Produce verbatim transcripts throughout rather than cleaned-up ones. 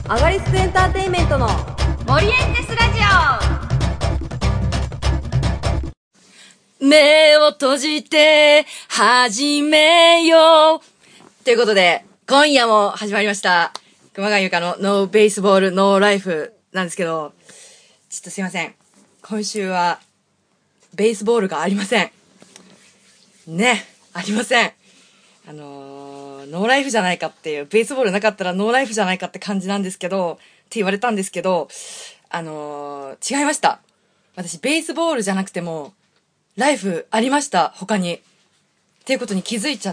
アガリスクエンターテインメントのモリエンテスラジオ。目を閉じて始めようということで、今夜も始まりました熊谷由香のノーベースボールノーライフなんですけど、ちょっとすいません、今週はベースボールがありませんね。ありません。あのー、ノーライフじゃないかっていう、ベースボールなかったらノーライフじゃないかって感じなんですけど、って言われたんですけど、あのー、違いました。私ベースボールじゃなくてもライフありました、他に。っていうことに気づいちゃって、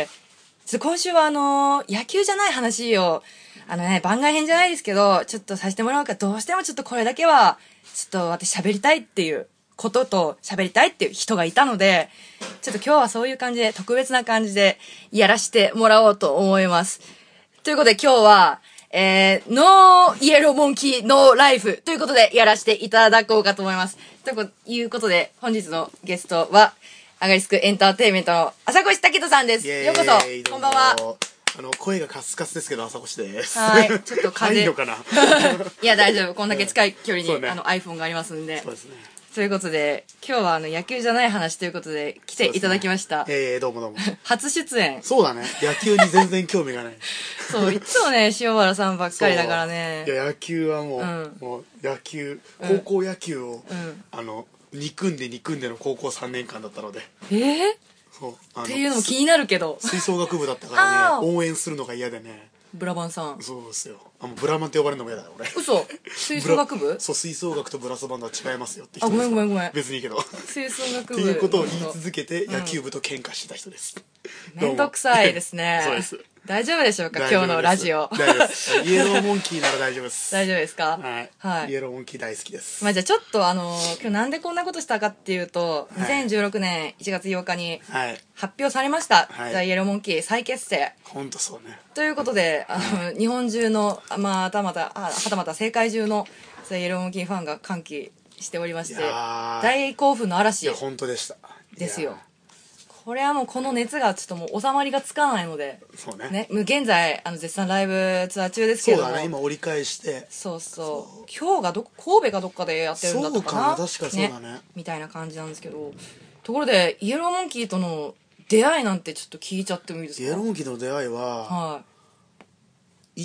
ちょっと今週はあのー、野球じゃない話を、あのね、番外編じゃないですけど、ちょっとさせてもらおうか。どうしてもちょっとこれだけは、ちょっと私喋りたいっていうことと喋りたいっていう人がいたので、ちょっと今日はそういう感じで、特別な感じでやらしてもらおうと思います。ということで今日は、えー、ノーイエローモンキーノーライフということでやらせていただこうかと思います。ということで本日のゲストはアガリスクエンターテインメントの朝越武人さんです。ようこそ。こんばんは。 あの声がカスカスですけど朝越です。 はい、ちょっと風いいのかな。 いや大丈夫、こんだけ近い距離に、 ね、 あの iPhone がありますんで。 そうですね。 ということで今日はあの野球じゃない話ということで来ていただきました。 ええー、どうもどうも。 初出演。 そうだね。野球に全然興味がない。 そういつもね塩原さんばっかりだからね。 いや野球はもう、うん、もう野球高校野球を、うん、あの憎んで憎んでの高校さんねんかんだったので。 えー、 そうっていうのも気になるけど。 吹奏楽部だったからね応援するのが嫌でね。 ブラバンさん。 そうですよ。あのブラマンって呼ばれるのも嫌だよ俺。 嘘。吹奏楽部？ そう、吹奏楽とブラスバンドは違いますよって人です。あ、ごめんごめんごめん。 別にいいけど。 吹奏楽部っていうことを言い続けて野球部と喧嘩してた人です。 うん、めんどくさいですね。 そうです。 大丈夫でしょうか今日のラジオ。 大丈夫です。イエローモンキーなら大丈夫です。 大丈夫ですか？ はい。 はい。 イエローモンキー大好きです。 まあじゃあちょっとあのー、今日なんでこんなことしたかっていうと、はい、にせんじゅうろくねんいちがつようかに発表されました。はい、じゃあイエローモンキー再結成。 ほんとそうね。 ということで、あの、日本中の、まあ、はたまた、はたまた世界中のイエローモンキーファンが歓喜しておりまして、大興奮の嵐。 いや、本当でした。 ですよ。これはもうこの熱がちょっともう収まりがつかないので、 そうね。 ね、現在、あの、絶賛ライブツアー中ですけれども。 そうだね、今折り返して。 そうそう。今日がどこ、神戸かどっかでやってるんだったかな。 そうかな、確かそうだね。 ねみたいな感じなんですけど、ところで、イエローモンキーとの出会いなんてちょっと聞いちゃってもいいですか？ イエローモンキーとの出会いは、 はい。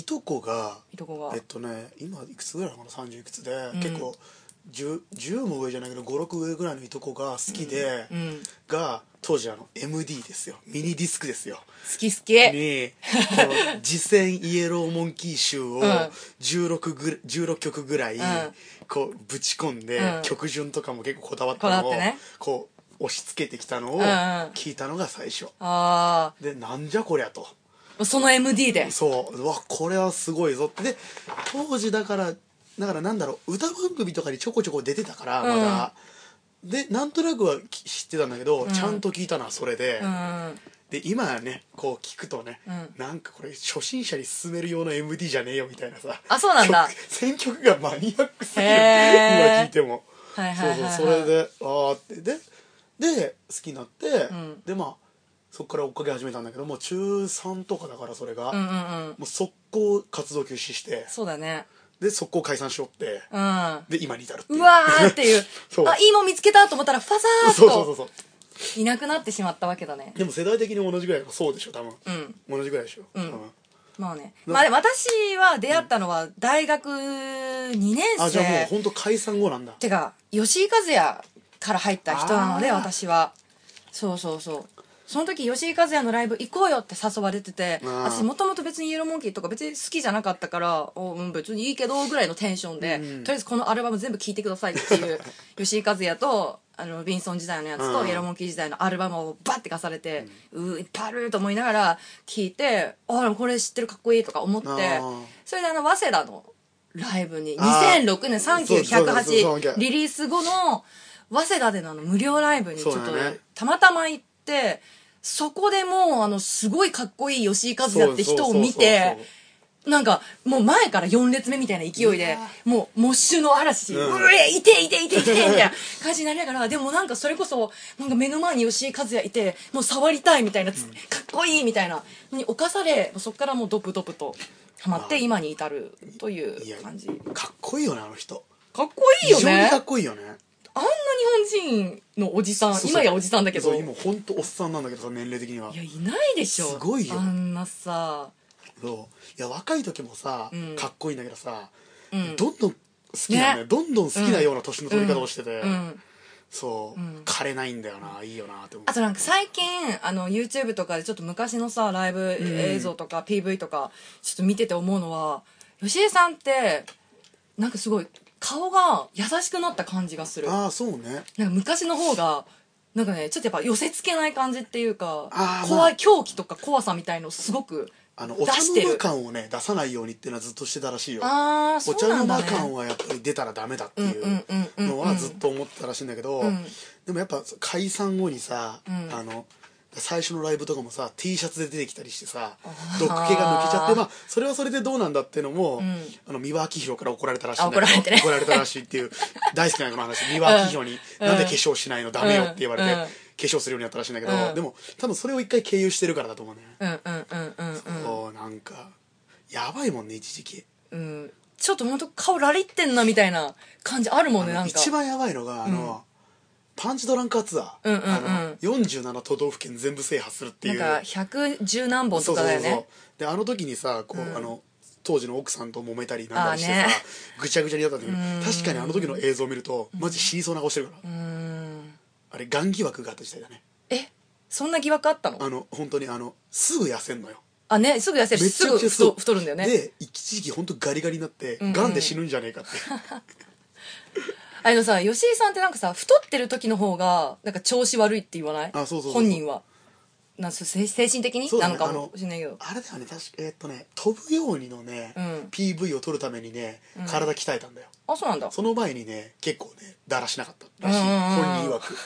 いとこが、 いとこが、 えっとね、今いくつぐらいなのかな、さんじゅういくつで、うん、結構、10, 10も上じゃないけどご、ろく上ぐらいのいとこが好きで、うんうん、が当時あの エムディー ですよ、ミニディスクですよ、 好き好きにこの次戦イエローモンキー集をじゅうろくぐじゅうろっきょくぐらいこうぶち込んで、うん、曲順とかも結構こだわったのを、ね、こう押し付けてきたのを聞いたのが最初、あでなんじゃこりゃと、 その エムディー でそううわこれはすごいぞってで当時だからだからなんだろう歌番組とかにちょこちょこ出てたからまだ、うん、でなんとなくは知ってたんだけど、うん、ちゃんと聞いたのはそれで、うん、で今ねこう聞くとね、うん、なんかこれ初心者に勧める用の エムディー じゃねえよみたいなさ、 あそうなんだ選曲がマニアックすぎる今聞いても、はいはいはいはい、そうそうそれであーってでで好きになって、うん、でまあそこから追っかけ始めたんだけどもちゅうさんとかだからそれが、うんうんうん、もう速攻活動休止してそうだねで速攻解散しよって、うん、で今に至るっていううわーっていうあいいもん見つけたと思ったらファザーッとそうそうそうそういなくなってしまったわけだね。 でも世代的に同じぐらいそうでしょ多分、うん、同じぐらいでしょ、うん、 まあねまあでも私は出会ったのは大学にねん生、 あじゃあもうほんと解散後なんだてか吉井和也から入った人なので私はそうそうそうその時吉井和也のライブ行こうよって誘われてて私もともと別にイエローモンキーとか別に好きじゃなかったからお、うん、別にいいけどぐらいのテンションで、うん、とりあえずこのアルバム全部聴いてくださいっていう吉井和也とあのビンソン時代のやつと、うん、イエローモンキー時代のアルバムをバッて貸されて、うん、うーいっぱいあると思いながら聴いてあこれ知ってるかっこいいとか思ってそれであの早稲田のライブににせんろくねんさんきゅうひゃくはちリリース後の早稲田でのあの無料ライブにちょっと、ね、たまたま行ってそこでもうあのすごいかっこいい吉井和也って人を見てなんかもう前からよん列目みたいな勢いでもうモッシュの嵐、 うんうえいていていていてみたいな感じになりながら、でもなんかそれこそなんか目の前に吉井和也いてもう触りたいみたいな、つかっこいいみたいなのに侵され、そこからもうドプドプとハマって今に至るという感じ。 かっこいいよねあの人。 かっこいいよね。 非常にかっこいいよね。 あんな日本人のおじさん、 そうそう今やおじさんだけど、 そう今ほんとおっさんなんだけどさ、年齢的には。 いやいないでしょ。 すごいよあんなさ。 そういや若い時もさ、 うんかっこいいんだけどさ、 うんどんどん好きなんだよ、 ねどんどん好きなような年の取り方をしてて、 うんうんそう、 うん枯れないんだよな、いいよなって思う。 あとなんか最近あの YouTube とかでちょっと昔のさライブ映像とか ピーブイ とかちょっと見てて思うのは、吉江さんってなんかすごい顔が優しくなった感じがする。 ああそうね。 なんか昔の方がなんかねちょっとやっぱ寄せ付けない感じっていうか、 あー怖い、 まあ狂気とか怖さみたいのすごくあのお茶出してる。 の間感をね出さないようにっていうのはずっとしてたらしいよ。 ああそお茶のうなんだね。 間感はやっぱり出たらダメだっていううんうんうんうんうんのはずっと思ってたらしいんだけど、 うんでもやっぱ解散後にさ、 うんあの最初のライブとかもさ T シャツで出てきたりしてさ毒気が抜けちゃって、まあそれはそれでどうなんだっていうのも、 んあの三輪明宏から怒られたらしいんだけど、 あ怒られてね怒られたらしいっていう大好きなこの話、三輪明宏に、 うんなんで化粧しないのダメよって言われて、 うん化粧するようになったらしいんだけど、 うんでも多分それを一回経由してるからだと思うね。 うんうんうんうんうんそうなんかやばいもんね一時期。 うんちょっとほんと顔ラリってんなみたいな感じあるもんね。 あのなんか一番やばいのがあの、パンチドランカーツアー、 うんうんうんあのよんじゅうなな都道府県全部制覇するっていう。 なんかひゃくじゅう何本そうそうそうとかだよね。 であの時にさこう、 うんあの当時の奥さんと揉めたりなんだりしてさ、 あーねぐちゃぐちゃになったんだけど、 うん確かにあの時の映像を見るとマジ死にそうな顔してるから、 うーんあれがん疑惑があった時代だね。 えそんな疑惑あったの？ あの本当にあのすぐ痩せんのよ。 あねすぐ痩せるしすぐ太太るんだよね。 で一時期本当ガリガリになってうんうんがんで死ぬんじゃねえかってあのさ吉井さんってなんかさ太ってる時の方がなんか調子悪いって言わない？ あそうそうそう本人はなんか精精神的にそうだねなのかもしれないけど。 あれだよね確かえーっとね飛ぶようにのね、 うんピーブイ を撮るためにねうん体鍛えたんだよ、 あそうなんだ。 その前にね結構ねだらしなかったらしい、 うんうんうん本人曰く。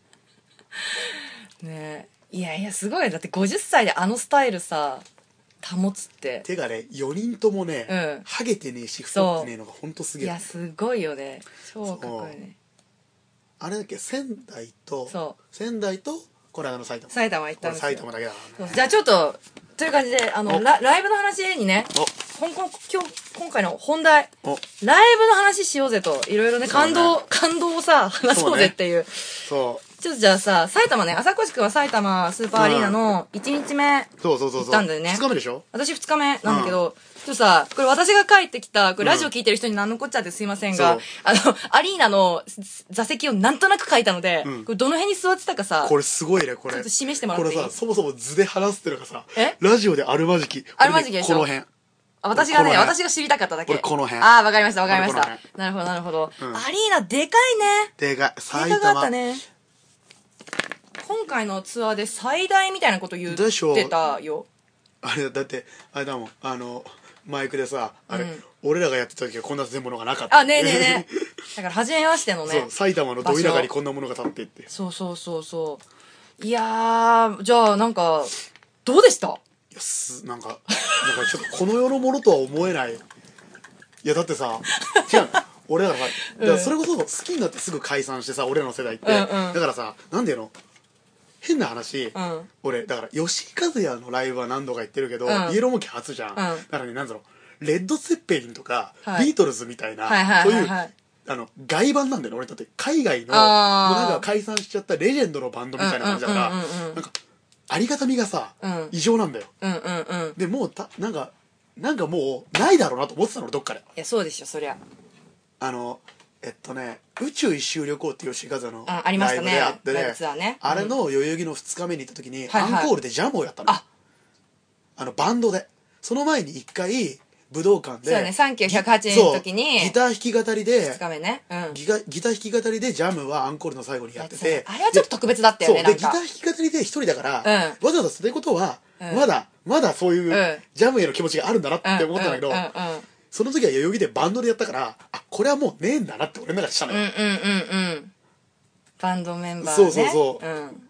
ねいやいやすごいよ。だってごじゅっさいであのスタイルさ保つっててかねよにんともね、 うんハゲてねえし太ってねえのがほんとすげえ。 いやすごいよね。超かっこいいね。 あれだっけ仙台とそう仙台とこの間の埼玉埼玉行ったんですよ。 これ埼玉だけだからね。 じゃあちょっとという感じであのおラライブの話にねお今今今日今回の本題おライブの話しようぜといろいろねそうね感動感動をさ話そうぜっていうそちょっとじゃあさ埼玉ね朝越くんは埼玉スーパーアリーナのいちにちめうそうそうそうそう行ったんだよねふつかめでしょ。 私ふつかめなんだけど、ちょっとさこれ私が帰ってきたこれラジオ聞いてる人に何のこっちゃってすいませんが、 そうあのアリーナの座席をなんとなく書いたので、 うんこれどの辺に座ってたかさこれすごいねこれちょっと示してもらっていい？ これさそもそも図で話すっていうのがさえラジオであるまじきあるまじきでしょこの辺あ私がねこの辺私が知りたかっただけ俺この辺ああわかりましたわかりました俺この辺なるほどなるほど、 うんアリーナでかいねでかいデ埼ータがあっ玉たね今回のツアーで最大みたいなこと言っでしょてたよあれだってあれだもんあのマイクでさあれ、 うん俺らがやってた時はこんな全物がなかったあねえねえねえだから初めましてのねそう埼玉のど田舎にこんなものが立ってってそうそうそうそういやーじゃあなんかどうでしたいやすなんかなんかちょっとこの世のものとは思えない。いやだってさ違う俺らがさだからそれこそ好きになってすぐ解散してさ俺らの世代って、 うんうんだからさなんでの変な話、 うん俺だから吉井和也のライブは何度か行ってるけど、 うんイエローモンキー初じゃん、だからねなんだろうレッド・セッペリンとか、 はいビートルズみたいな、 はいはいそういうはいはいあの外版なんだよね俺だって海外のもうあーなんか解散しちゃったレジェンドのバンドみたいな感じだから、 うんうんうんうんうんなんかありがたみがさ、 うん異常なんだよ。 うんうんうんでもうたなんかなんかもうないだろうなと思ってたの俺どっかでいやそうでしょそりゃあのえっとね宇宙一周旅行っていう吉井和也のあありましたねライブであってライねブツアーねあれの代々木のふつかめに行った時に、 はいはいアンコールでジャムをやったのああのバンドでその前に一回武道館でそうだねさんきゅうひゃくはちねんの時にそうギター弾き語りでふつかめねうんギガギター弾き語りでジャムはアンコールの最後にやっててあれはちょっと特別だったよねそうなんかでギター弾き語りで一人だから、 うんわざわざそれことは、 うんまだまだそういう、 うんジャムへの気持ちがあるんだなって思ったんだけど、 うんうんうんその時は代々木でバンドでやったからあこれはもうねえんだなって俺の中でしたのよ、 うんうんうんうんバンドメンバーねそうそうそううん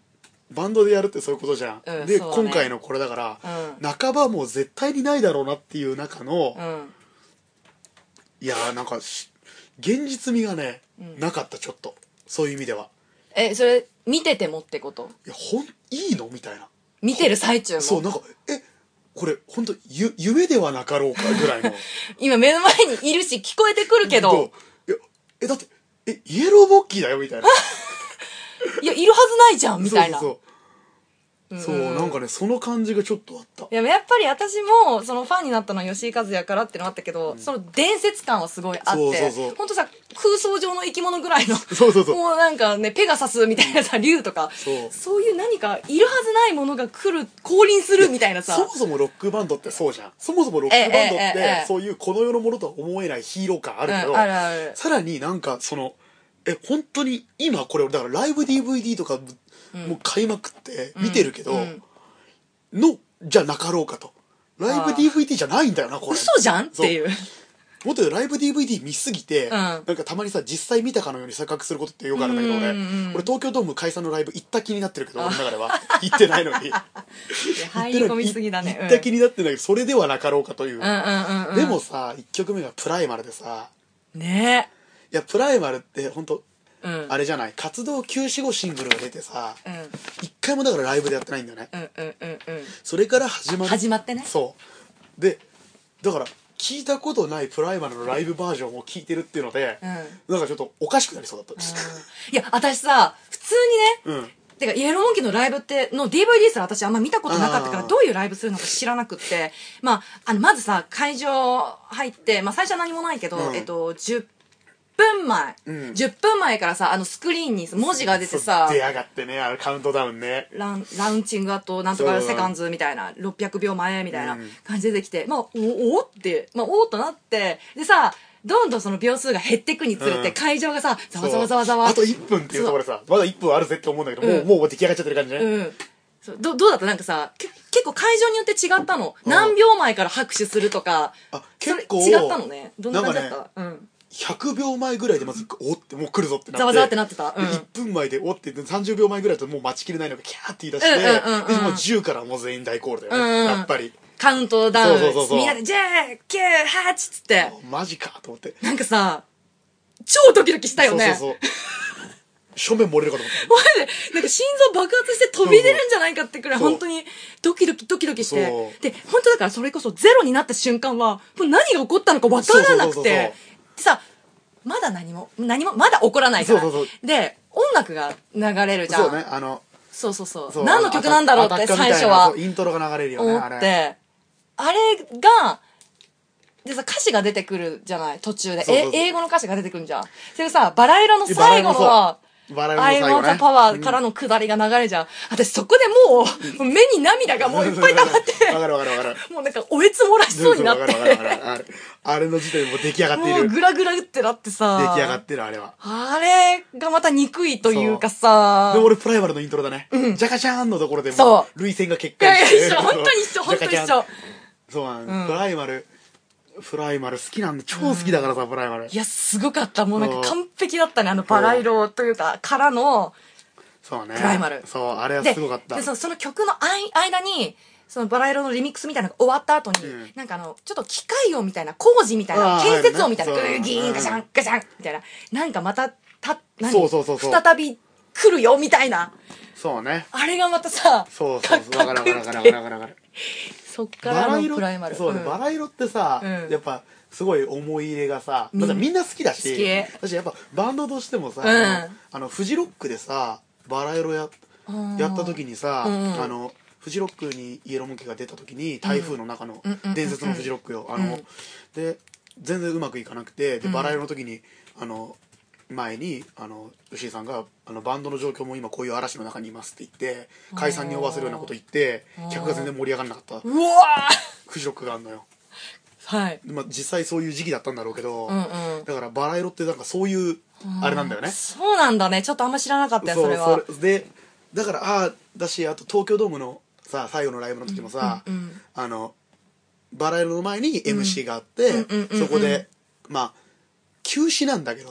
バンドでやるってそういうことじゃん、 うん、 で、 そうだね、 今回のこれだから、 うん、 半ばもう絶対にないだろうなっていう中の、 うん、 いやーなんか現実味がね、うん、なかった。ちょっとそういう意味では。 え、それ見ててもってこと？ いや、ほんいいのみたいな。 見てる最中も。 そう、なんかえこれ本当ゆ夢ではなかろうかぐらいの今目の前にいるし聞こえてくるけど、 いやえだってえイエローボッキーだよみたいないやいるはずないじゃんみたいな。 そうそうそうそう、うん、なんかねその感じがちょっとあった。 いややっぱり私もそのファンになったのは吉井和也からってのあったけど、うん、その伝説感はすごいあって、そうそうそう、ほんとさ空想上の生き物ぐらいのそうそうそう、 もうなんかねペガサスみたいなさ竜とか、そうそういう何かいるはずないものが来る降臨するみたいなさ。 そもそもロックバンドってそうじゃん。そもそもロックバンドってそういうこの世のものとは思えないヒーロー感あるけど、うん、あるある。さらになんかそのえ本当に今これだからライブ ディーブイディー とかもう買いまくって見てるけど、うんうんのじゃなかろうかと。ライブ ディーブイディー じゃないんだよなこれ。 嘘じゃんっていう。 もっとライブ ディーブイディー 見すぎて、うん、なんかたまにさ実際見たかのように錯覚することってよくあるんだけど、俺俺東京ドーム解散のライブ行った気になってるけど、俺の中では行ってないのに入り込みすぎだね。 行った気になってないけどそれではなかろうかという。 うんうんうんうん、 でもさいっきょくめがプライマルでさねえ、いやプライマルって本当うん、 あれじゃない、活動休止後シングルが出てさ、 うん、 一回もだからライブでやってないんだよね、 うんうんうんうん、 それから始まる始まってね。 そうでだから聞いたことないプライマルのライブバージョンを聞いてるっていうので、うん、なんかちょっとおかしくなりそうだったです、 うん、いや私さ普通にね、うん、てかイエローモンキーのライブっての ディーブイディー すら私あんま見たことなかったからどういうライブするのか知らなくってまあ、あのまずさ会場入って、まあ、最初は何もないけど、うん、えっとじゅっぷんまえ、うん、じゅっぷんまえからさあのスクリーンに文字が出てさ出やがってね、あのカウントダウンね、 ランラウンチングアットなんとかセカンズみたいなろっぴゃくびょうまえみたいな感じで出てきて、うん、まあおおって、まあ、おおっとなってでさどんどんその秒数が減っていくにつれて、うん、会場がさざわざわざわざわあといっぷんっていうところでさまだいっぷんあるぜって思うんだけど、うん、もうもう出来上がっちゃってる感じね、うん、 そう ど, どうだったなんかさ結構会場によって違ったの、うん、何秒前から拍手するとかあ結構違ったのね。どんな感じだった、ねうんひゃくびょうまえぐらいでまずおってもう来るぞってなってざわざわってなってた、 うん、いっぷんまえでおってさんじゅうびょうまえぐらいだともう待ちきれないのがキャーって言い出して、うんうんうんうん、でもうじゅうからもう全員大コールだよね、うんうん、やっぱりカウントダウンそうそうそうそうみんなでじゅう、きゅう、はちっつってマジかと思ってなんかさ超ドキドキしたよね。 そうそうそう正面漏れるかと思ったマジでなんか心臓爆発して飛び出るんじゃないかってくらい本当にドキドキドキドキしてで本当だからそれこそゼロになった瞬間はもう何が起こったのか分からなくてさまだ何も何もまだ起こらないからそうそうそうで音楽が流れるじゃん。 そうねあのそうそうそうそう何の曲なんだろうって最初はイントロが流れるよね思ってあれがでさ歌詞が出てくるじゃない途中でそうそうそうえ英語の歌詞が出てくるじゃん。それさバラ色の最後のアイワンザパワーからの下りが流れじゃん、うん、私そこでもう目に涙がもういっぱい溜まってわかるわかるわかるもうなんかおえつ漏らしそうになってあれの時点でもう出来上がっているもうグラグラってなってさ出来上がってるあれはあれがまた憎いというかさで俺プライマルのイントロだね、うん、ジャカチャーンのところでもう涙腺が決壊していやいや一緒本当に一緒本当に一緒そうなん、うん、プライマルプライマル好きなんだ超好きだからさ、うん、プライマルいやすごかったもうなんか完璧だったねあのバラ色というかからのそうねプライマルそうあれはすごかったでで そ, その曲の間にそのバラ色のリミックスみたいなのが終わった後に、うん、なんかあのちょっと機械音みたいな工事みたいな建設音みたいなグーギーンガシャンガシャンみたいななんかまたた何そうそうそうそう再び来るよみたいなそうねあれがまたさそうそうそうわかるわかるわかるわかるわかるそっからのプライマルそうね、うん、バラ色ってさ、うん、やっぱすごい思い入れがさ、ま、みんな好きだし、 好私やっぱバンドとしてもさ、 うん、 あのフジロックでさバラ色 や, やった時にさ、うん、あのフジロックにイエローモンキーが出た時に台風の中の伝説のフジロックよ、あの、うん、で全然うまくいかなくてでバラ色の時にあの前にあの吉井さんがあのバンドの状況も今こういう嵐の中にいますって言って解散に追わせるようなこと言って客が全然盛り上がらなかったうわフジロックがあるのよ。 はいまあ、実際そういう時期だったんだろうけど、 うんうん、 だからバラ色ってなんかそういうあれなんだよね。 そうなんだねちょっとあんま知らなかったよ そ, それはそれでだからああだしあと東京ドームのさ最後のライブの時もさ、うんうん、あのバラ色の前に エムシー があって、うん、そこでまあ休止なんだけどさ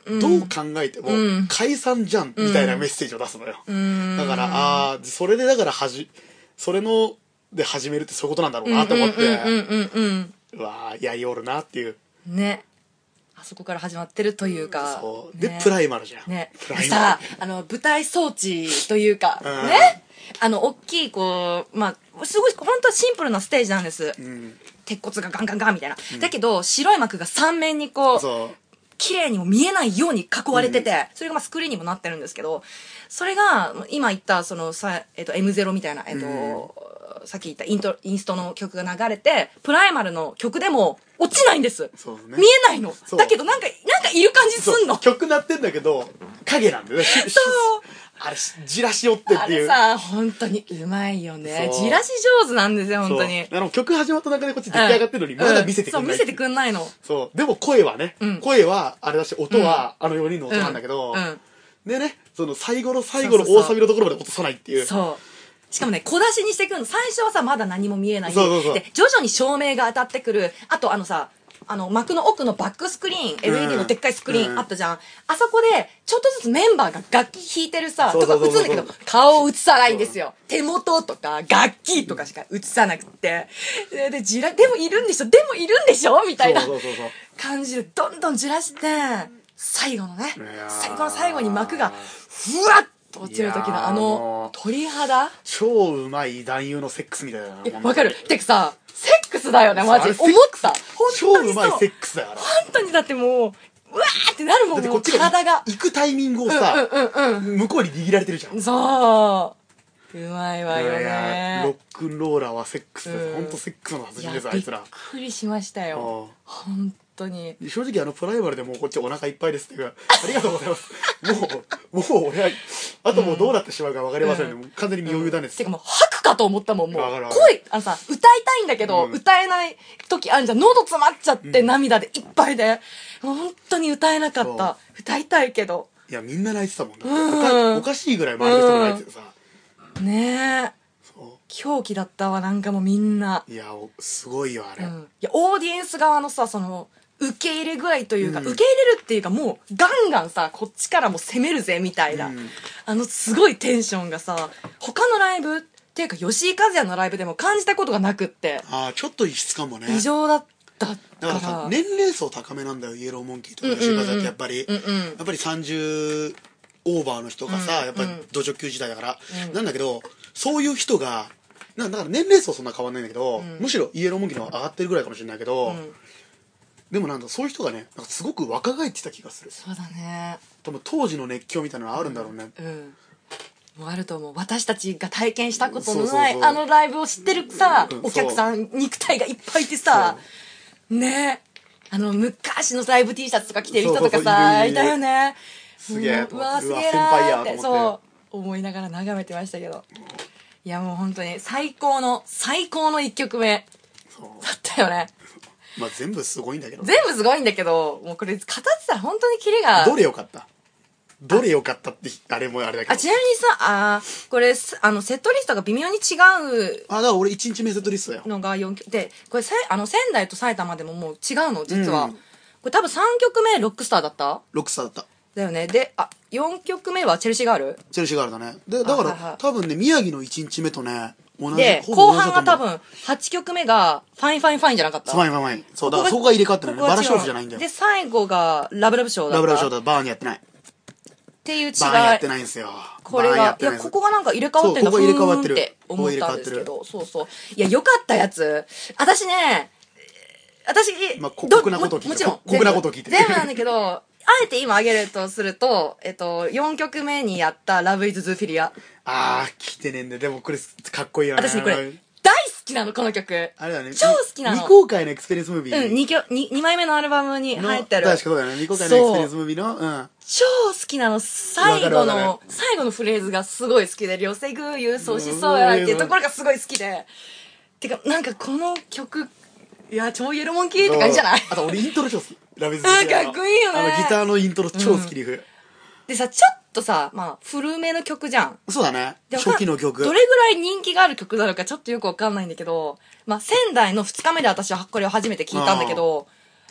どう考えてもうん解散じゃんみたいなメッセージを出すのよ、 うんだからああそれでだからはじそれので始めるってそういうことなんだろうなと思って、 うんうんうんうんうんうわーやりおるなっていう。 ね、あそこから始まってるというか、 そうで、 ね、 プライマルじゃん、 ね、 プライマルさあの舞台装置というか、 うんね、あの大きいこうまあすごい本当はシンプルなステージなんです、 うん、 鉄骨がガンガンガンみたいな、うん、だけど白い幕がさん面にこうそう綺麗にも見えないように囲われてて、うん、それがまあスクリーンにもなってるんですけど、それが今言ったそのさ、えっと、エムゼロ みたいな、えっとうん、さっき言ったイントインストの曲が流れてプライマルの曲でも落ちないんです。 そうね、 見えないの。だけどなんかなんかいる感じすんの。 曲鳴ってんだけど影なんだよね。そうあれじらしよってっていう。 あれさ本当にうまいよね。じらし上手なんですよ本当に。 あの曲始まった中でこっち出来上がってるのに、うん、まだ見せてくんない、 うん、そう見せてくんないの。 そうでも声はね、うん、声はあれだし音はあのよにんの音なんだけど、 うんうん、 でねその最後の最後の大サビのところまで落とさないっていう。 そうしかもね小出しにしてくるの。最初はさまだ何も見えない。 そうそうそうで徐々に照明が当たってくる。あとあのさあの幕の奥のバックスクリーン エルイーディー のでっかいスクリーンあったじゃん、うん、あそこでちょっとずつメンバーが楽器弾いてるさとか映るんだけど顔を映さないんですよ。手元とか楽器とかしか映さなくてででじらでもいるんでしょでもいるんでしょみたいな感じでどんどんじらして最後のね最後の最後に幕がふわっと落ちる時のあの鳥肌超うまい男優のセックスみたいな。 わかる。てかさセックスだよねマジ。思った本当に超うまいセックスだよ。 本当にだってもううわーってなるもん。 だってこっちが体が行くタイミングをさ、うんうんうんうん、向こうに握られてるじゃん。 そううまいわよね。 ロックンローラーはセックスです、うん、本当セックスの達人ですあいつら。 びっくりしましたよ本当に。 正直あのプライマルでもうこっちお腹いっぱいですっていうかありがとうございますもうもう俺はあともうどうなってしまうか分かりませんね、うん、もう完全に身を委ねて、うん、 てかもう吐くかと思ったもん。もう声あのさ歌いたいんだけど、うん、歌えない時あるじゃん。喉詰まっちゃって涙でいっぱいで、うん、本当に歌えなかった。歌いたいけどいやみんな泣いてたもんだって、うん、お, かおかしいぐらい周りの人が泣いててさ、 うん、ねえ狂気だったわなんかもうみんな。 いやすごいよあれ、うん、 いやオーディエンス側のさその受け入れ具合というか、うん、受け入れるっていうかもうガンガンさこっちからも攻めるぜみたいな、うん、あのすごいテンションがさ他のライブっていうか吉井和也のライブでも感じたことがなくって。 ああちょっと異質かもね。 異常だったからだからさ年齢層高めなんだよイエローモンキーとか吉井和也ってやっぱり、うんうん、やっぱりさんじゅうオーバーの人がさ、うん、やっぱり土直球時代だから、うん、なんだけどそういう人がだから年齢層そんな変わんないんだけど、うん、むしろイエローモンキーの方が上がってるぐらいかもしれないけど、うん、でもなんだそういう人がねなんかすごく若返ってた気がする。 そうだね。 多分当時の熱狂みたいなのあるんだろうね。 うん、うんもうあると思う。私たちが体験したことのないあのライブを知ってるさ、うん、お客さん肉体がいっぱいいてさねあの昔のライブ T シャツとか着てる人とかさいたよね。 すげえうわすげえなーってそう思いながら眺めてましたけどいやもう本当に最高の最高のいっきょくめだったよね。 まあ全部すごいんだけど、 ね、全部すごいんだけどもうこれ語ってたら本当にキレがどれよかったどれよかったってあれもあれだけどあちなみにさあこれあのセットリストが微妙に違うあだから俺いちにちめセットリストだよのがよんきょくでこれあの仙台と埼玉でももう違うの実は、うん、これ多分さんきょくめロックスターだったロックスターだっただよね。であよんきょくめはチェルシーガールチェルシーガールだね。でだから、はいはい、多分ね宮城のいちにちめとね同じで後半が多分はちきょくめがファインファインファインじゃなかった。 ファインファインファインそうだからそこが入れ替わってないね。バラ勝負じゃないんだよ。 で最後がラブラブショーだった。 ラブラブショーだバーにやってないっていう違い。 バーやってないんですよ。 これがいやここがなんか入れ替わってんだ。 ここ入れ替わってるって思ったんですけどそうそういやよかったやつ私ね私まあ酷なことを聞いてもちろん酷なことを聞いて全部なんだけどあえて今挙げるとすると、えっと、よんきょくめにやった「Love is Zoophilia」 あー聞いてねえんででもこれかっこいいよね。 私ねこれ大好きなのこの曲。 あれだね超好きなの。 未公開のエクスペリエンスムービー。 うん 2, 2, 2枚目のアルバムに入ってる確かそうだよね未公開のエクスペリエンスムービーのうん超好きなの。最後の最後のフレーズがすごい好きで「両セグーユーそうしそうや」っていうところがすごい好きでてかなんかこの曲いや超イエローモンキーって感じじゃない？ あと俺イントロ超好きラビズかっこいいよね。 あのギターのイントロ超好きリフ、うん、 でさちょっとさまあ古めの曲じゃん。 そうだね初期の曲どれぐらい人気がある曲なのかちょっとよくわかんないんだけどまあ仙台のふつかめで私はこれを初めて聞いたんだけど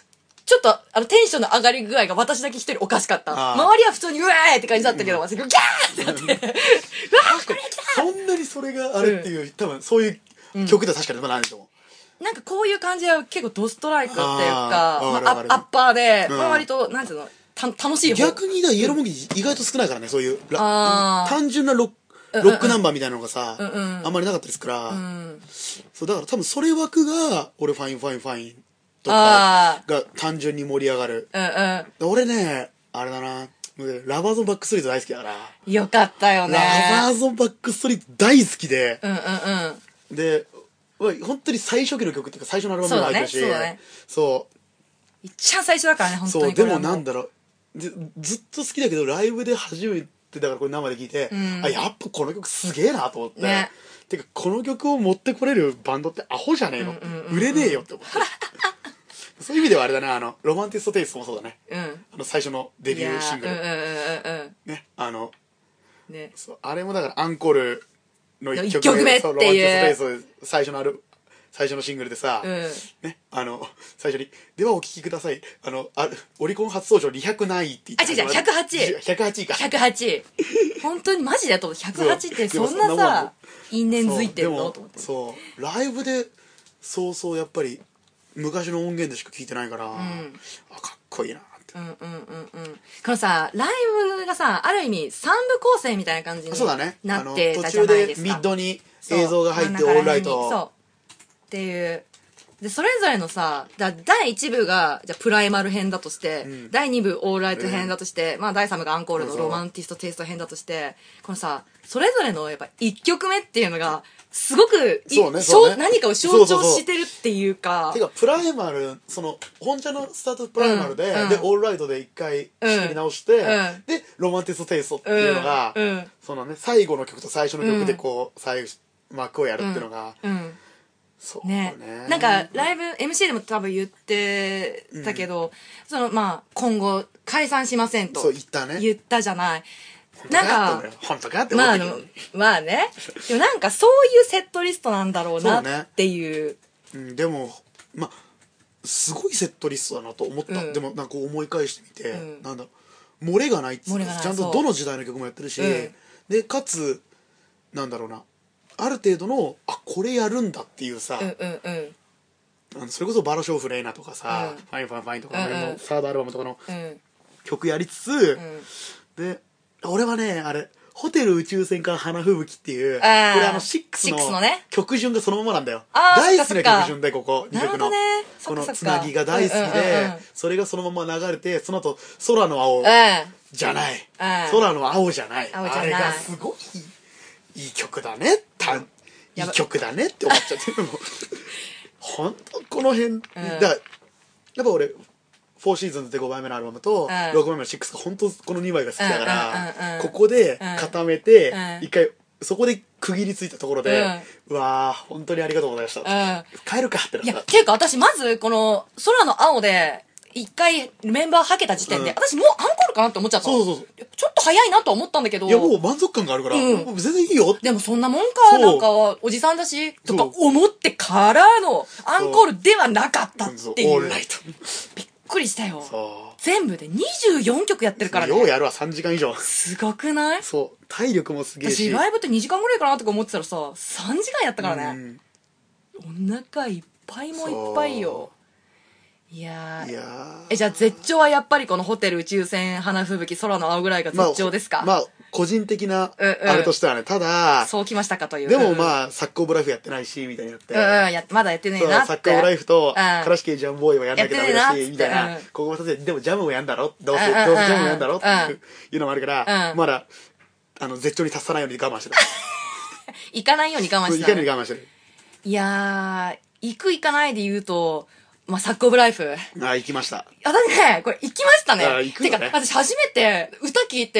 ちょっと、あの、テンションの上がり具合が私だけ一人おかしかった。 あー周りは普通に、うわーって感じだったけど、私がギャーってなって、うわーこれ来たそんなにそれがあれっていう、多分そういう曲では確かにないでしょ。 なんかこういう感じは結構ドストライクっていうあか、 ーわかるまあ、 わかるアッパーで、 うんまあ割と、なんていうの、た楽しい方。 逆にだイエローモンキー意外と少ないからね、そういうラあー単純なロックロックナンバーみたいなのがさ、 うんうんあんまりなかったですから、 うん。 そうだから多分それ枠が俺ファインファインファインとあかが単純に盛り上がる。 うんう俺ねあれだな、ラバーゾンバックストリート大好きだから、 ん。よかったよね。 ラバーゾンバックストリート大好きで、 うんうんうん。 で本当に最初期の曲っていうか最初のアルバムにも入ってるし、 そうだねそう一番最初だからね、本当に。 そうでもなんだろう、ずずっと好きだけどライブで初めてだからこれ生で聴いて、 うんあやっぱこの曲すげえなと思って、 ねてかこの曲を持ってこれるバンドってアホじゃねえの、 うんうんうんうん売れねえよって思ってそういう意味ではあれだね、あのロマンティストテイストもそうだね、 うん。 あの最初のデビューシングル、 いやーうんうんうんうんねあのうん。ね。 そうあれもだからアンコールの一曲一曲目っていうそうロマンティストテイスト最初のある最初のシングルでさ、 うんね、あの最初に「ではお聴きください、あのあオリコン初登場にひゃくない」って言ってあ違う違うひゃくはちひゃくはちかひゃくはち。本当にマジだとひゃくはちってそんなそうでもそんなもんさ、因縁づいてんのそうと思って。 そうライブでそうそうやっぱり昔の音源でしか聞いてないから、 んあかっこいいなって、 うんうんうんうん。このさ、ライブがさ、ある意味三部構成みたいな感じにそうだねなあのってたじ途中でゃないですか。 ミッドにそう映像が入って真ん中らオールライ辺にそうトっていうでそれぞれのさだだいいち部がじゃあプライマル編だとして、 んだいに部オールライト編だとして、まあだいさん部がアンコールのそうそうロマンティストテイスト編だとしてこのさそれぞれのやっぱいっきょくめっていうのがすごくいそうねそうね象何かを象徴してるっていうかてかプライマルその本茶のスタートプライマルで、 うんうんでオールライトで一回仕切り直して、 うんでロマンティストテイストっていうのが、 うんうんそのね最後の曲と最初の曲でこう、最後幕をやるっていうのが、 うんそうねねなんかライブ エムシー でも多分言ってたけど、そのまあ今後解散しませんとそう言ったね言ったじゃないなんか本当かって思まああのってる、 まあねでもなんかそういうセットリストなんだろうなそうねっていううん、でもまあすごいセットリストだなと思った、 うんでもなんかこう思い返してみて、 うんなんだ漏れがないっつう漏れがないかちゃんとどの時代の曲もやってるし、 うんでかつなんだろうなある程度のあこれやるんだっていうさ、 うんうんうんあのそれこそバラショーフレイナとかさ、 うんファインファインファインとか、 うんうん俺のサードアルバムとかのうん曲やりつつ、 うんで俺はねあれホテル宇宙船から花吹雪っていうこあーれあのシックスシックスののね曲順がそのままなんだよあー大好きなそっかそっか曲順でここになる曲のほどねこのそっかそっかつなぎが大好きで、 うんうんうんうんそれがそのまま流れてその後空の青うんじゃない、 うん空の青じゃない青じゃないあれがすごいいい曲だねたいやばい曲だねって思っちゃってもう本当この辺、だからやっぱ俺フォーシーズンズでごばいめのアルバムと、 うんろくばいめのシックスが本当このにまいが好きだから、 うんうんうんうんここで固めて、 うん一回そこで区切りついたところで、うわー本当にありがとうございました、 うん帰るかっていやなったていうか私まずこの空の青で一回メンバーはけた時点で、 うん私もうアンコールかなって思っちゃったのそうそうそうちょっと早いなと思ったんだけどいやもう満足感があるから、 うんもう全然いいよでもそんなもんか、 そうなんか、おじさんだし、とかそう思ってからのアンコールではなかったっていう。 オールライトびっくりしたよ。 そ全部でにじゅうよんきょくやってるからね。 うようやるわさんじかん以上すごくないそう体力もすげえし私、ライブってにじかんぐらいかなとか思ってたらさ、さんじかんやったからね。 うんお腹いっぱいもいっぱいよ。いやー。 いやーえ、じゃあ絶頂はやっぱりこのホテル宇宙船花吹雪空の青ぐらいが絶頂ですか、 まあ、まあ個人的なうんうんあれとしてはねただそうきましたかという。 でもあ、 まあサッカーオブライフやってないしみたいになって、 うんうん、やまだやってねそうえなって。 サッカーオブライフとうんからし系ジャンボーイはやんなきゃダメだやってねえなっつってしみたいな、 うんここまででもジャムもやんだろどうせうんうんどうせジャムもやんだろってうんいうのもあるから、 うんまだあの絶頂に達さないように我慢してた行かないように我慢いしたかに我慢してるいやー、行く行かないで言うと、まあ、サッカーオブライフ。 ああ行きましたあ、だね、これ行きましたね。 あ行くのねてか、私初めて歌聞いて、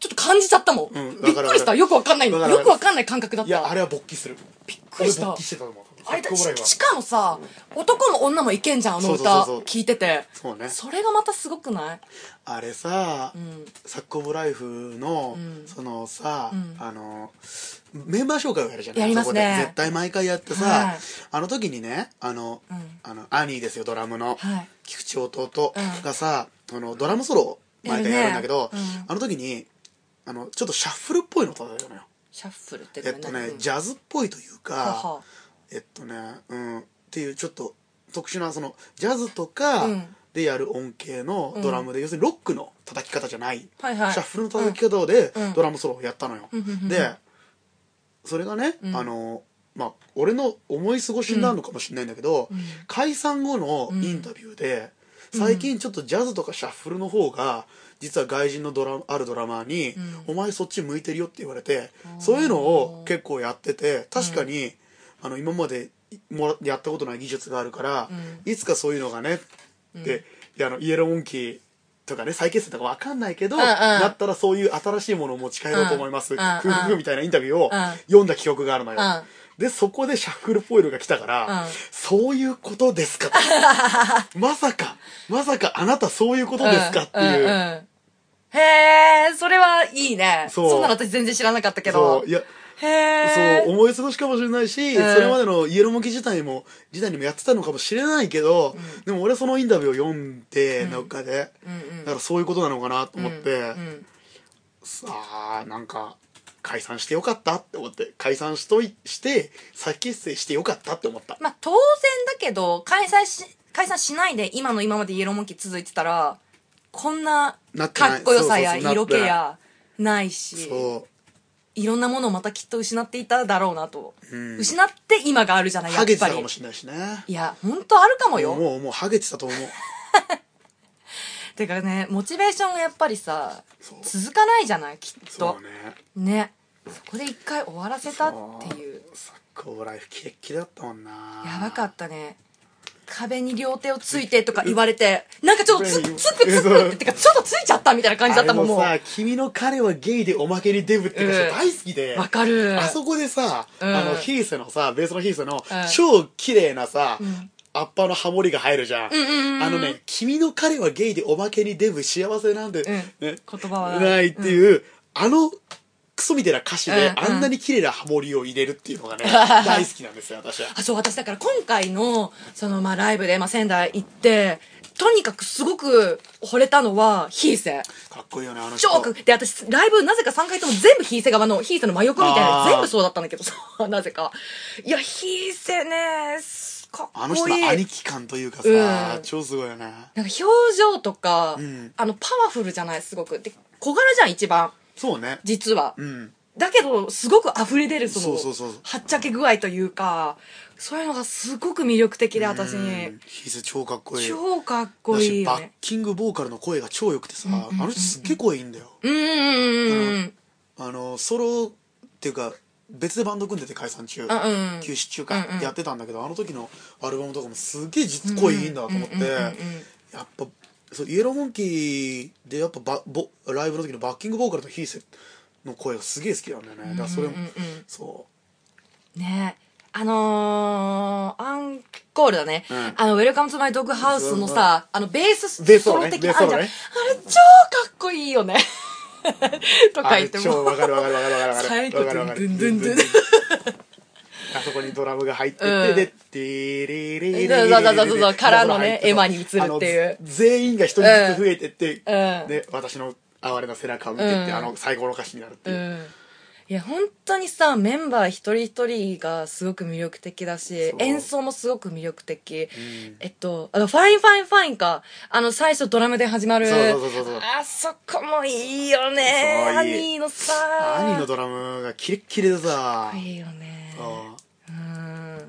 ちょっと感じちゃったもん。 うん、 びっくりした。よくわかんないの。よくわかんない感覚だった。 いや、あれは勃起する。 びっくりした。 勃起してたと思う。 あれだし、しかもさ、男も女もいけんじゃん、あの歌。 そうそうそうそう、 聞いてて。 そうね。 それがまたすごくない？ あれさ、 うん、 サックオブライフの、うん、そのさ、うん、あの、メンバー紹介をやるじゃない。 やりますね。 絶対毎回やってさ、はい、あの時にね、あの、うん、あの、アニーですよ、ドラムの。はい、菊池弟がさ、うん、あの、ドラムソロを毎回やるんだけど、ね、うん、あの時に、あの、ちょっとシャッフルっぽいの叩いたのよ。 シャッフルってえっとね、うん、ジャズっぽいというか、ははえっとね、うん、っていうちょっと特殊なそのジャズとかでやる音形のドラムで、うん、要するにロックの叩き方じゃない、はいはい、シャッフルの叩き方でドラムソロをやったのよ、うん、でそれがね、うん、あのまあ俺の思い過ごしになるのかもしれないんだけど、うん、解散後のインタビューで、うん、最近ちょっとジャズとかシャッフルの方が実は外人のドラあるドラマーに、うん、お前そっち向いてるよって言われて、そういうのを結構やってて、確かに、うん、あの今までもやったことない技術があるから、うん、いつかそういうのがね、うん、でいやあのイエローモンキーとかね再結成とか分かんないけど、うんうん、なったらそういう新しいものを持ち帰ろうと思います、うん、ふふふみたいなインタビューを読んだ記憶があるのよ、うん、でそこでシャッフルフォイルが来たから、うん、そういうことですかとまさかまさかあなたそういうことですかっていう、うんうんうん、 へえ、それはいいね。そう。そんなの私全然知らなかったけど。 そう。いや、 へえ。 そう、思い過ごしかもしれないし、うん、それまでのイエローモンキー自体も、時代にもやってたのかもしれないけど、うん、でも俺そのインタビューを読んで、なんかで、うんうん、だからそういうことなのかなと思って、うんうん、さあ、なんか、解散してよかったって思って、解散しといして再結成してよかったって思った。 まあ当然だけど、解散し、解散しないで今の今までイエローモンキー続いてたら、こんなかっこよさや色気やないし、いろんなものをまたきっと失っていただろうなと、うん、失って今があるじゃない、やっぱり。 ハゲてたかもしれないしね。 いや本当あるかもよ。 もうもうハゲてたと思う。 てかね、モチベーションがやっぱりさ続かないじゃない、きっと。 そうね。 ね、そこで一回終わらせたっていう。 サックオブライフキレッキレだったもんな。 やばかったね。壁に両手をついてとか言われて、なんかちょっとつつくつくってかちょっとついちゃったみたいな感じだったもん。もうさ、君の彼はゲイでおまけにデブっていうか大好きで、 わかる。 あそこでさ、あのヒーセのさ、ベースのヒーセの超綺麗なさ、アッパーのハモリが入るじゃん。あのね、君の彼はゲイでおまけにデブ幸せなんでね、 言葉はないっていう、あのクソみたいな歌詞で、うんうん、あんなに綺麗なハモリを入れるっていうのがね大好きなんですよ、私は。 あ、そう、私だから今回のそのまあライブで、まあ、仙台行ってとにかくすごく惚れたのはヒーセ。 かっこいいよね、あの人。 超かっで、私ライブなぜかさんかいとも全部ヒーセ側のヒーセの真横みたいな全部そうだったんだけどさなぜかいやヒーセねかっこいい。 あの人の兄貴感というかさ、うん、超すごいよね。 なんか表情とか、うん、あのパワフルじゃない、すごくで小柄じゃん一番。 そうね、 実は、 うん、 だけどすごく溢れ出るそのそうそうそうはっちゃけ具合というか、そういうのがすごく魅力的で、私にヒーセ超かっこいい。 超かっこいいよね。 バッキングボーカルの声が超良くてさ、うんうんうんうん、あの人すっげえ声いいんだよ。 うんうんうんうん、 あのソロっていうか別でバンド組んでて解散中、うんうん、休止中か、うんうん、やってたんだけど、あの時のアルバムとかもすげえ実声いいんだと思って、やっぱそうイエローモンキーでやっぱバボライブの時のバッキングボーカルとヒーセの声がすげえ好きなんだよね。だからそれも、うんうんうん、そうね、 あのー、アンコールだね、うん、あのウェルカムトゥマイドッグハウスのさ、あのベースソロ的なあんじゃん、ね、あれ超かっこいいよねとか言っても超わかるわかるわかるわかるわかる最高、ドゥンドゥンドゥンドゥンあそこにドラムが入ってて、うん、で、テレレレレレそうそうそうそう、からのね、エマに移るっていう。 全員が一人ずつ増えてって、うん、で、私の哀れな背中を見てって、うん、あの、最高の歌詞になるっていう。うん、 いや、本当にさ、メンバー一人一人がすごく魅力的だし、演奏もすごく魅力的。うん、えっと、あの、ファインファインファインか。あの、最初ドラムで始まる。 そうそうそうそう。 あそこもいいよね。アニーのさ。 アニーのドラムがキレッキレでさ。 いいよね。うん、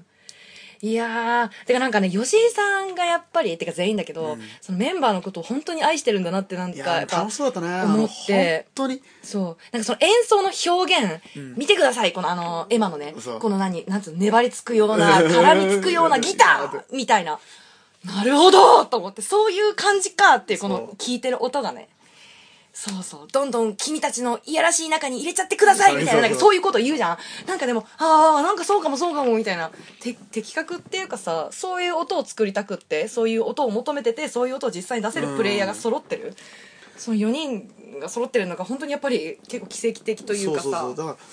いやー、てかなんかね、吉井さんがやっぱり、てか全員だけど、うん、そのメンバーのことを本当に愛してるんだなってなんかやっぱ楽しそうだったね、 思って、 本当にそう、なんかその演奏の表現、うん、見てください、このあのエマのね、この何なんつうの、粘りつくような絡みつくようなギターみたいな、なるほどと思って、そういう感じかっていうこの聞いてる音がね、 そうそう。どんどん君たちのいやらしい中に入れちゃってくださいみたいな、なんかそういうこと言うじゃん。なんかでも、ああ、なんかそうかもそうかもみたいな。て的確っていうかさ、そういう音を作りたくって、そういう音を求めてて、そういう音を実際に出せるプレイヤーが揃ってる。そのよにんが揃ってるのが本当にやっぱり結構奇跡的というかさ。 そうそうそう。だから、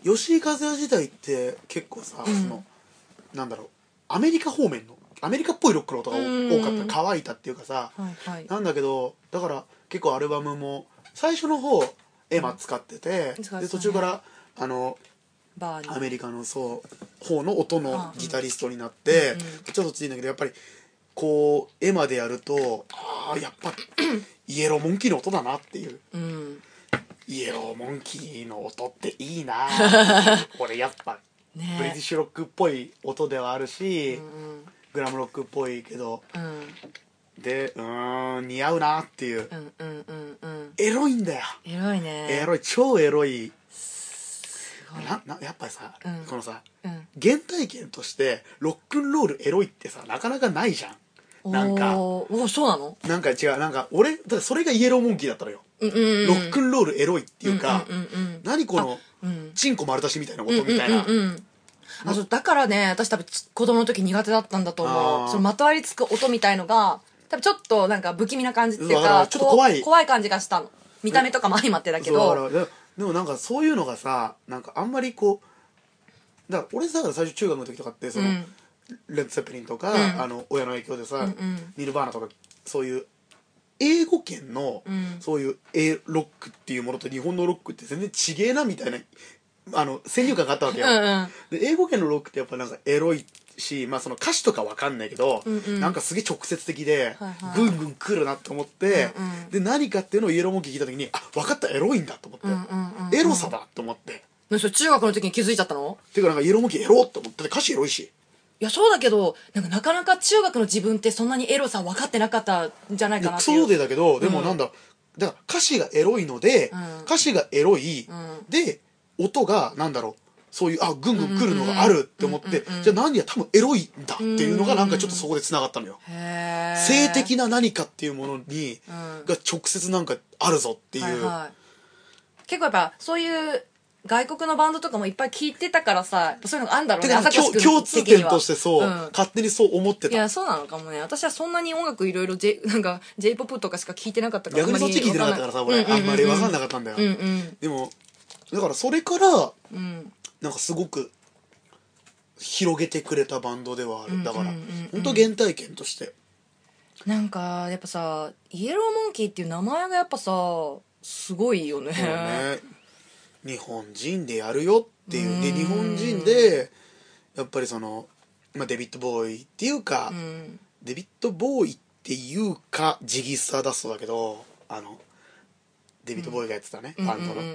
吉井和也時代って結構さ、うん、その、なんだろう、アメリカ方面の、アメリカっぽいロックの音が多かった。乾いたっていうかさ、 はいはい、 なんだけど、だから結構アルバムも、最初の方エマ使ってて、うん、で途中からあのバーアメリカのそう方の音のギタリストになって、うんうん、ちょっとついんだけどやっぱりこうエマでやるとああやっぱイエローモンキーの音だなっていう、 うん、 イエローモンキーの音っていいなこれやっぱ、ね、ブリティッシュロックっぽい音ではあるし、うんうん、グラムロックっぽいけど、うんでうーん似合うなっていう、 うんうんうんうん、 エロいんだよ。 エロいね。 エロい超エロい。ななやっぱりさ、うん、このさ、うん、原体験としてロックンロールエロいってさなかなかないじゃん。なんかおおそうなの？ なんか違うなんか俺だからそれがイエローモンキーだったのよ。うんうんうん、ロックンロールエロいっていうか、うんうんうんうん、何この、うん、チンコ丸出しみたいなことみたいな。うんうんうんうんあそうだからね私多分子供の時苦手だったんだと思う。そのまとわりつく音みたいのが多分ちょっとなんか不気味な感じっていうかちょっと怖い怖い感じがしたの。見た目とかも相まってだけどそうだからでもなんかそういうのがさなんかあんまりこうだから俺さ最初中学の時とかってその、うん、レッド・セッペリンとか、うん、あの親の影響でさ、うんうん、ニルバーナとかそういう英語圏の、うん、そういう A ロックっていうものと日本のロックって全然違えなみたいなあの先入観があったわけよ。うん、うん、で英語圏のロックってやっぱなんかエロいし、まあ、その歌詞とかわかんないけど、うんうん、なんかすげえ直接的で、はいはい、ぐんぐん来るなって思って、うんうん、で何かっていうのをイエローモンキー聞いた時にあ分かったエロいんだと思って、うんうんうんうん、エロさだと思ってそれ中学の時に気づいちゃったの？ ていうかなんかイエローモンキーエロって思って歌詞エロいしいやそうだけどなんかなかなか中学の自分ってそんなにエロさ分かってなかったんじゃないかなっていう。 そうでだけどでもなんだ、うん、だから歌詞がエロいので、うん、歌詞がエロい、うん、で音がなんだろうそういうあぐんぐん来るのがあるって思って、うんうんうん、じゃあ何や多分エロいんだっていうのがなんかちょっとそこで繋がったのよ。 へー性的な何かっていうものに、うん、が直接なんかあるぞっていう、はいはい、 結構やっぱそういう外国のバンドとかもいっぱい聞いてたからさそういうのがあるんだろうね。朝越くん共通点としてそう、うん、勝手にそう思ってた。 いやそうなのかもね。私はそんなに音楽いろいろ J なんか J-ポップ とかしか聞いてなかったから逆にそっち聞いてなかったからさ俺、うんうんうん、あんまり分かんなかったんだよ、うんうん、でもだからそれから、うん、なんかすごく広げてくれたバンドではある。だから、うんうんうんうん、本当原体験としてなんかやっぱさイエローモンキーっていう名前がやっぱさすごいよね。 そうね日本人でやるよっていうで日本人でやっぱりその、まあ、デビッド・ボーイっていうか、うん、デビッド・ボーイっていうかジギー・スターダストだけどあのデビッド・ボーイがやってたね、うん、バンドの、うんうんうん、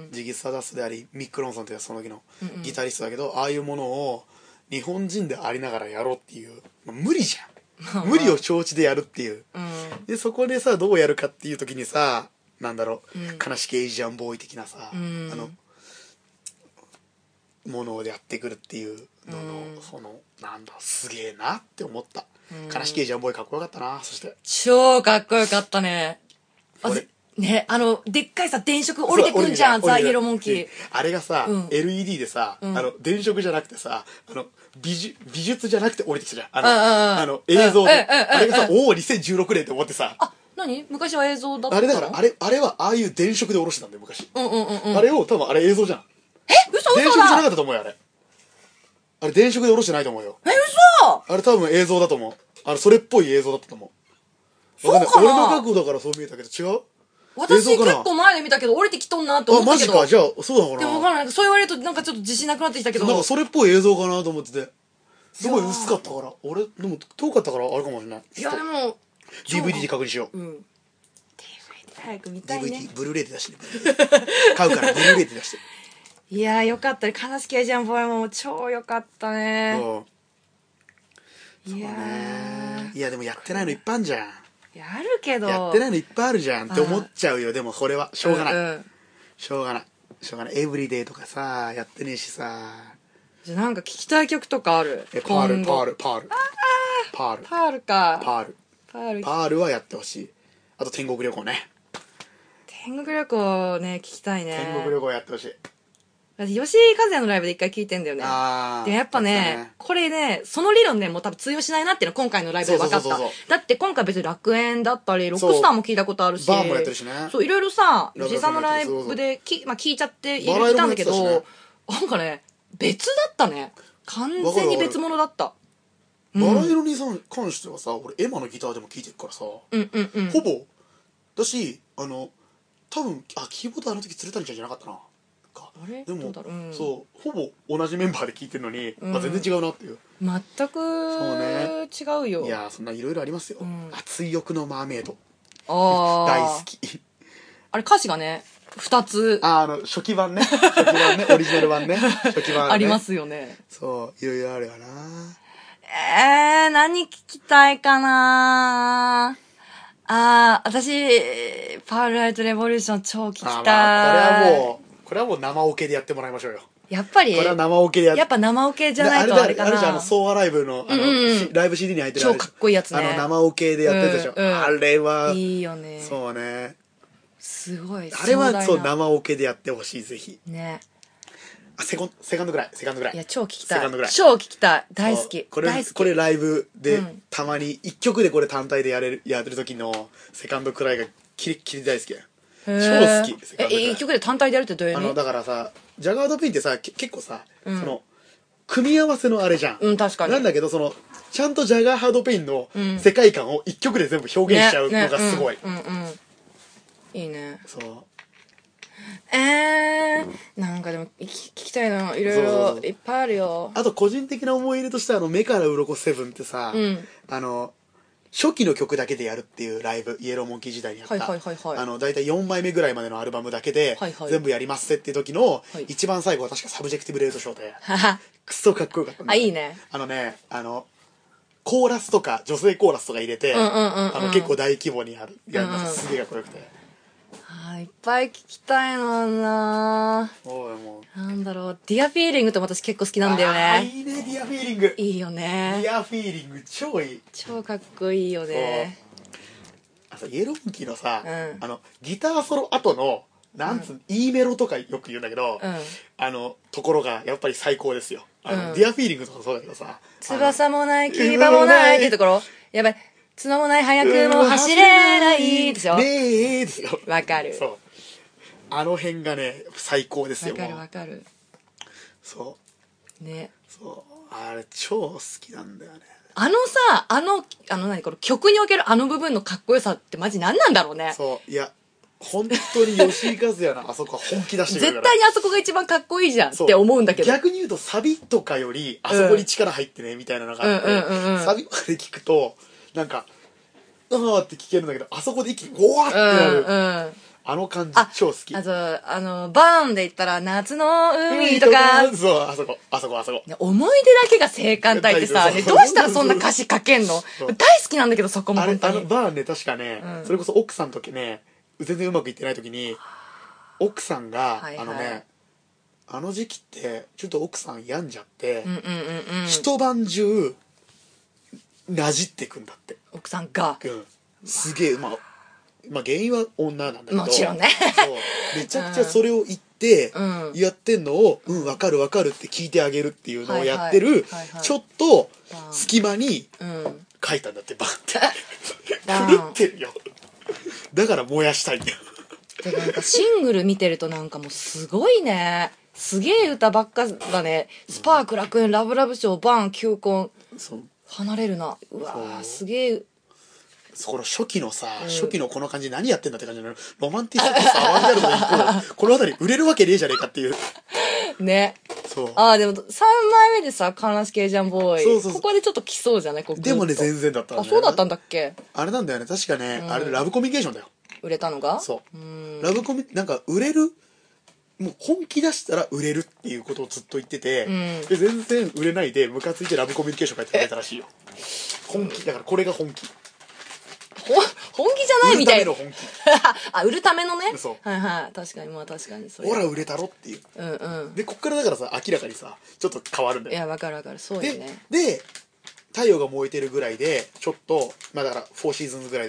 ジギー・スターダストでありミック・ロンソンっていうその時のギタリストだけど、うんうん、ああいうものを日本人でありながらやろうっていう、まあ、無理じゃん無理を承知でやるっていう、うん、でそこでさどうやるかっていう時にさなんだろう、うん、悲しきエイジアンボーイ的なさ、うん、あのものをやってくるっていうのの、うん、そのなんだすげえなって思った、うん、悲しきエイジアンボーイかっこよかったな。そして超かっこよかったね。ね、あのでっかいさ電飾降りてくんじゃんザ・イエローモンキー。 あれがさ、うん、エルイーディー でさ、うん、あの電飾じゃなくてさあの 美, 術美術じゃなくて降りてきたじゃんあのああの映像であれがさおおにせんじゅうろくねんって思ってさあ何昔は映像だったの？ あれだからあれあれはああいう電飾で下ろしてたんだよ昔、 うんうんうんうん、 あれを多分あれ映像じゃん。 え嘘嘘だ電飾じゃなかったと思うよあれあれ電飾で下ろしてないと思うよ。 え嘘あれ多分映像だと思う。あれそれっぽい映像だったと思う。 そうかな俺の角度だからそう見えたけど違う。 私結構前で見たけど降りてきとんなって思ったけど。 あマジかじゃあそうだからでも分からないそう言われるとなんかちょっと自信なくなってきたけどなんかそれっぽい映像かなと思っててすごい薄かったから俺でも遠かったからあれかもしれない。 いやでもディーブイディー で確認しよう、うん、 ディーブイディー 早く見たいね。 ディーブイディー ブルーレイで出して買うからブルーレイで出していやーよかったね。悲しきエイジアンボーイも超よかったね。 そういやーいやでもやってないのいっぱいあるじゃん。 やるけどやってないのいっぱいあるじゃんって思っちゃうよ。でもこれはしょうがない、うんうん、しょうがないしょうがないエブリデイとかさやってねえしさ。 じゃあなんか聞きたい曲とかある？ えパールパールパールパールパールかパールパールパールはやってほしい。あと天国旅行ね。 天国旅行ね、聞きたいね。 天国旅行やってほしい。 私、吉井和也のライブで一回聞いてんだよね。 あーでもやっぱね、 ねこれね、その理論ね、もう多分通用しないなっていうの今回のライブで分かった。 そうそうそうそうだって今回別に楽園だったり、ロックスターも聞いたことあるし。 バーもやってるしね。 そう、いろいろさ、 ラブ吉井さんのライブでき、まあ聞いちゃっているバラ色もたんだけど、 やってなんかね、別だったね。完全に別物だった。 バラ色に関してはさ、俺エマのギターでも聴いてるからさ、 うんうんうん。 ほぼだし、あの多分あキーボードあの時鶴谷ちゃんじゃなかったなかあれでもどうだろう、うん、 そうほぼ同じメンバーで聴いてるのに、 うん、 あ全然違うなっていう。 全くそうね違うよ。 いやそんないろいろありますよ、うん、熱い欲のマーメイドあ大好き。 あれ歌詞がねふたつああの初期版ね初期版ねオリジナル版ね初期版、ね、 ありますよね。 そういろいろあるよな。 えー、何聞きたいかな。あー、私、パールライトレボリューション超聞きたい。あ、 まあ、これはもう、これはもう生オケでやってもらいましょうよ。 やっぱりこれは生オケでやって。 やっぱ生オケじゃないとあれかな。 あれじゃあの、ソーアライブの、あの、うんうん、ライブ シーディー に入ってる超かっこいいやつね。 あの、生オケでやってるでしょ。うんうん、あれは。 いいよね。 そうね。 すごい。 あれはそう、生オケでやってほしい、ぜひ。 ね。 あセコンセカンドぐらいセカンドぐらいいや超聞きたいセカンドぐらい超聞きたい大好きこれ大好きこれライブで、うん、たまに一曲でこれ単体でやれるやってる時のセカンドくらいがキレッキレ大好きだよ。超好きセカンドくらい。 え一曲で単体でやるってどういう意味？ あのだからさジャガードピンってさ結構さ、うん、その組み合わせのあれじゃん。 うん確かに。 なんだけどそのちゃんとジャガーハードペインの世界観を一曲で全部表現しちゃうのがすごい。 ねね、うんうんうんいいね。 そう。 えー、なんかでも聞きたいのいろいろいっぱいあるよ。 あと個人的な思い入れとしてはあの目から鱗セブンってさ、うん、あの初期の曲だけでやるっていうライブイエローモンキー時代にやった、はいはいはいはい、あの大体よんまいめぐらいまでのアルバムだけで、はいはい、全部やりますっていう時の、はい、一番最後は確かサブジェクティブレートショーでクソかっこよかったんだ、 ね、あいいね。 あのねあのコーラスとか女性コーラスとか入れて、うんうんうんうん、あの結構大規模にやるやるのがすげえかっこよくて、 あいっぱい聞きたいのな。 おいもうなんだろうディアフィーリングと私結構好きなんだよね。 あいいねディアフィーリング。 いいよね。 ディアフィーリング超いい。 超かっこいいよね。 あとイエローモンキーのさ、うん、あのギターソロ後のなんつう、うん、E メロとかよく言うんだけど、うん、あのところがやっぱり最高ですよ。あの、うん、ディアフィーリングとかそうだけどさ翼もない牙もないっていうところやばい角もない早くも走れないでしょ。 ねえですよ。 わかる。 そうあの辺がね最高ですよ。 わかるわかる。 そうね。 そうあれ超好きなんだよね。 あのさあのあの何この曲におけるあの部分のかっこよさってマジ何なんだろうね。 そういや本当に吉井和也のあそこは本気出してくるから絶対にあそこが一番かっこいいじゃんって思うんだけど逆に言うとサビとかよりあそこに力入ってねみたいなのがあって、うんうんうんうん、サビまで聞くとなんかうわーって聞けるんだけどあそこで一気にうわーってなる、うんうん、あの感じ超好き。 あとあのバーンで言ったら夏の海とかそうあそこあそこあそこ思い出だけが青函隊ってさ、ね、どうしたらそんな歌詞書けんの大好きなんだけどそこも本当にあれあのバーンね確かね、うん、それこそ奥さんの時ね全然うまくいってない時に奥さんが、はいはい、あのねあの時期ってちょっと奥さん病んじゃって、うんうんうんうん、一晩中なじってくんだって奥さんが、 うん、すげえまあまあ原因は女なんだけどもちろんねそうめちゃくちゃそれを言ってやってんのを「うん分かる分かる」って聞いてあげるっていうのをやってる、はいはいはいはい、ちょっと隙間に書いたんだってバンって狂ってるよだから燃やしたいんだよてかなんかシングル見てるとなんかもうすごいねすげえ歌ばっかだね。スパーク楽園ラブラブショーバン求婚離れるなうわーすげえその初期のさ、うん、初期のこの感じ何やってんだって感じなの。ロマンティックさアバンギャルドで一方この辺り売れるわけねえじゃねえかっていうね。 そうああでもさんまいめでさカーナシケージャンボーイそうそうそうここでちょっと来そうじゃないここでもね全然だったんだよ、ね、 あそうだったんだっけ。 あれなんだよね確かね、うん、あれラブコミュニケーションだよ売れたのが。 そううんラブコミなんか売れるもう本気出したら売れるっていうことをずっと言ってて、うん、で全然売れないでムカついてラブコミュニケーション書いてくれたらしいよ本気だからこれが本気本気じゃないみたいな。 売るための本気あ売るためのね。 そうはいはい確かにまあ確かにそれほら売れたろっていううんうんでこっからだからさ明らかにさちょっと変わるんだよ。 いや分かる分かるそうよね。 でで太陽が燃えてるぐらいでちょっとまあだからフォーシーズンズぐらいだよ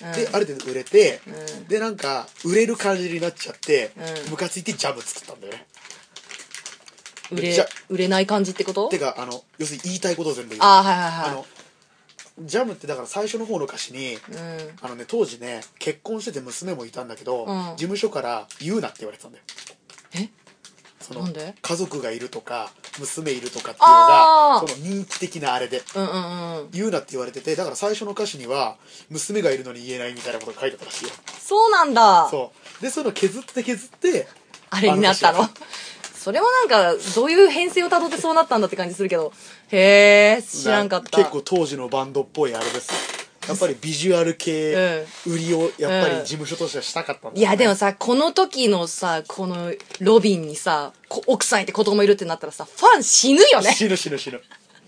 うんである程度売れて、 うんでなんか売れる感じになっちゃってうんムカついてジャム作ったんだよね。 売れじゃ売れない感じってこと？ てかあの要するに言いたいことを全部言う。 ああはいはいはい。 あのジャムってだから最初の方の歌詞に、 うんあのね当時ね結婚してて娘もいたんだけど、 うん事務所から言うなって言われてたんだよ。 えそのなんで家族がいるとか娘いるとかっていうのあーがその人気的なあれでうんうんうん。 言うなって言われてて、だから最初の歌詞には娘がいるのに言えないみたいなことが書いてあったらしいよ。 そうなんだ。 そうでそういうの削って削ってあれになったのあの歌詞それもなんか、どういう編成をたどってそうなったんだって感じするけど。へえ、知らんかった。 結構当時のバンドっぽいあれですよ。やっぱりビジュアル系売りをやっぱり事務所としてはしたかったんだ、ね、 いやでもさ、この時のさ、このロビンにさ、こ奥さんいて子供いるってなったらさ、ファン死ぬよね。 死ぬ死ぬ死ぬ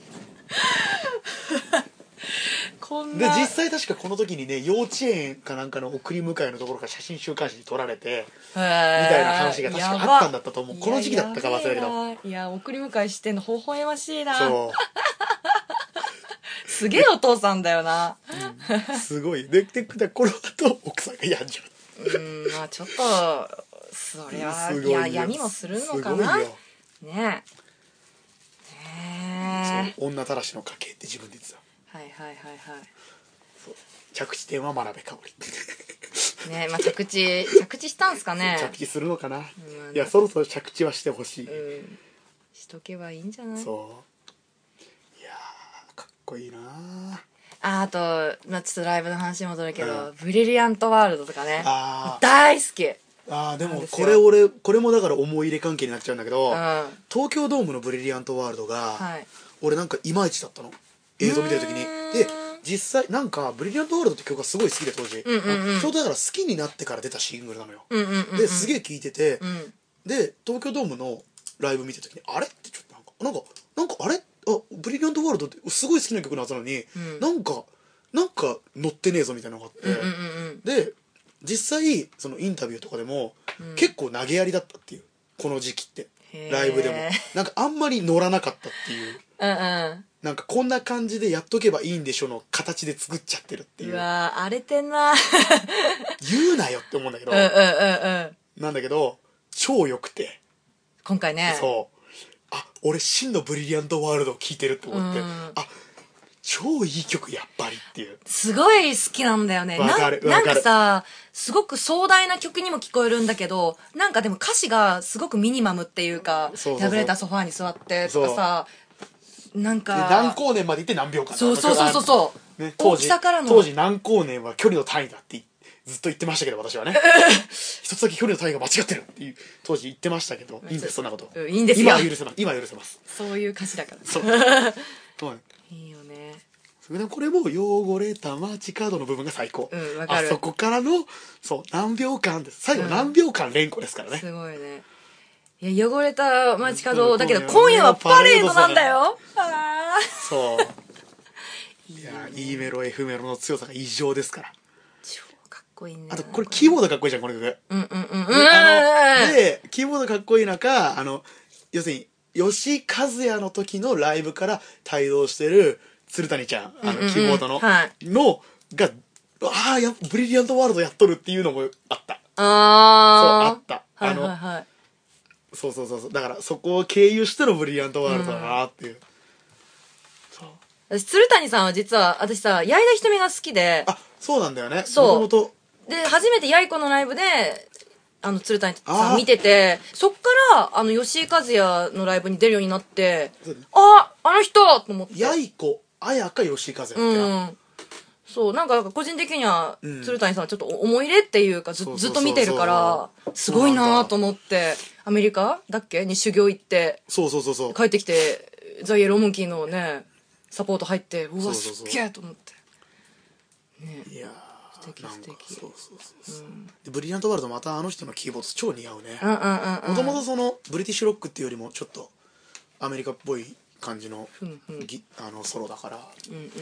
でこんな。 実際確かこの時にね幼稚園かなんかの送り迎えのところから写真週刊誌に撮られてみみたいな話が確かあったんだったと思う。この時期だったか忘れるけど。 いや、送り迎えしてんの微笑ましいな。 そうすげえお父さんだよな。 うん、すごいでででこの後奥さんが病んじゃう。 うん、まあちょっと、それは、 すごいよいや、闇もするのかな。 すごいよねえ。ねえ。 そう女たらしの家系って自分で言ってた。 はいはいはいはそう着地点は真鍋かおりい。ねえ、まあ着地、着地したんすかね。 着地するのかな、 うんいやそろそろ着地はしてほしい、 うん。しとけばいいんじゃない？ そういやーかっこいいなあ、あと、まあちょっとライブの話に戻るけど、ブリリアントワールドとかね。 あー大好き。 あーでもなんですよこれ俺これもだから思い入れ関係になっちゃうんだけど、 うん。は東京ドームのブリリアントワールドが、 い。 俺なんかいまいちだったの映像見てる時にうーんで実際なんかブリリアントワールドって曲がすごい好きで当時、 うんうんうんちょうどだから好きになってから出たシングルなのよ、 うんうんうんうん。 で、すげえ聴いてて、 うん。 で東京ドームのライブ見てた時にあれってちょっとなんかなんかなんかあれあブリリアントワールドってすごい好きな曲のはずなのに、 うんなんかなんか乗ってねえぞみたいなのがあって、 うんうんうんで実際そのインタビューとかでも、 うん結構投げやりだったっていうこの時期ってへーライブでもなんかあんまり乗らなかったっていううんうんなんかこんな感じでやっとけばいいんでしょの形で作っちゃってるっていううわー荒れてんな言うなよって思うんだけど、 うんうんうんうんなんだけど超良くて、 今回ねそうあ俺真のブリリアントワールドを聴いてるって思って、 うんあ超いい曲やっぱりっていうすごい好きなんだよねわかるななんわかるかさすごく壮大な曲にも聞こえるんだけどなんかでも歌詞がすごくミニマムっていうかそうそうそう破れたソファーに座ってとかさなんでか何光年までいって何秒間そうそうそうそうそう、 ね、当大時きさからの当時何光年は距離の単位だってずっと言ってましたけど私はね一つだけ距離の単位が間違ってるっていう当時言ってましたけどいいんですそんなこと、 うんいいんですよ今は許せます今は許せますそういう歌詞だからそうそういいよねそれでこれも汚れた街角の部分が最高、 うんわかるあそこからのそう何秒間です最後何秒間連呼ですからね、 すごいねいや汚れた街角だけど今夜はパレードなんだよあーそういやいいメロ F メロの強さが異常ですから超かっこいいねあとこれキーボードかっこいいじゃんこの曲、 うんうんうんうんであのでキーボードかっこいい中あの要するに吉和也の時のライブから帯同してる鶴谷ちゃんあのうんうんうんキーボードの、 はいのがああやブリリアントワールドやっとるっていうのもあったそうあーあったはいあのはいはいそうそうそうそうだからそこを経由してのブリリアントワールドだなっていう、そう私鶴谷さんは実は私さ矢井田ひとみが好きであそうなんだよねそうもともとで初めてやいこのライブであの鶴谷さあーん見ててそっからあの吉井和也のライブに出るようになってそうねああの人と思ってやいこ綾香吉井和也だっけうな、 んそうなんか個人的にはうん鶴谷さんはちょっと思い入れっていうかずそうそうそうそうずっと見てるからすごいなと思ってアメリカだっけに修行行ってそうそうそうそう帰ってきてザ・イエローモンキーのねサポート入ってうわそうそうそうすっげえと思ってねいや素敵ーなんか素敵そうそうそうそう、でブリリアントワールドまたあの人のキーボード超似合うねうんうんうんうんもともとそのブリティッシュロックっていうよりもちょっとアメリカっぽい感じの,、 うんうんギあのソロだからうんうん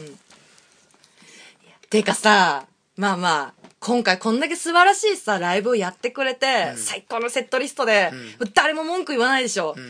てかさまあまあ今回こんだけ素晴らしいさライブをやってくれて、 うん最高のセットリストで、 う誰も文句言わないでしょ、 うん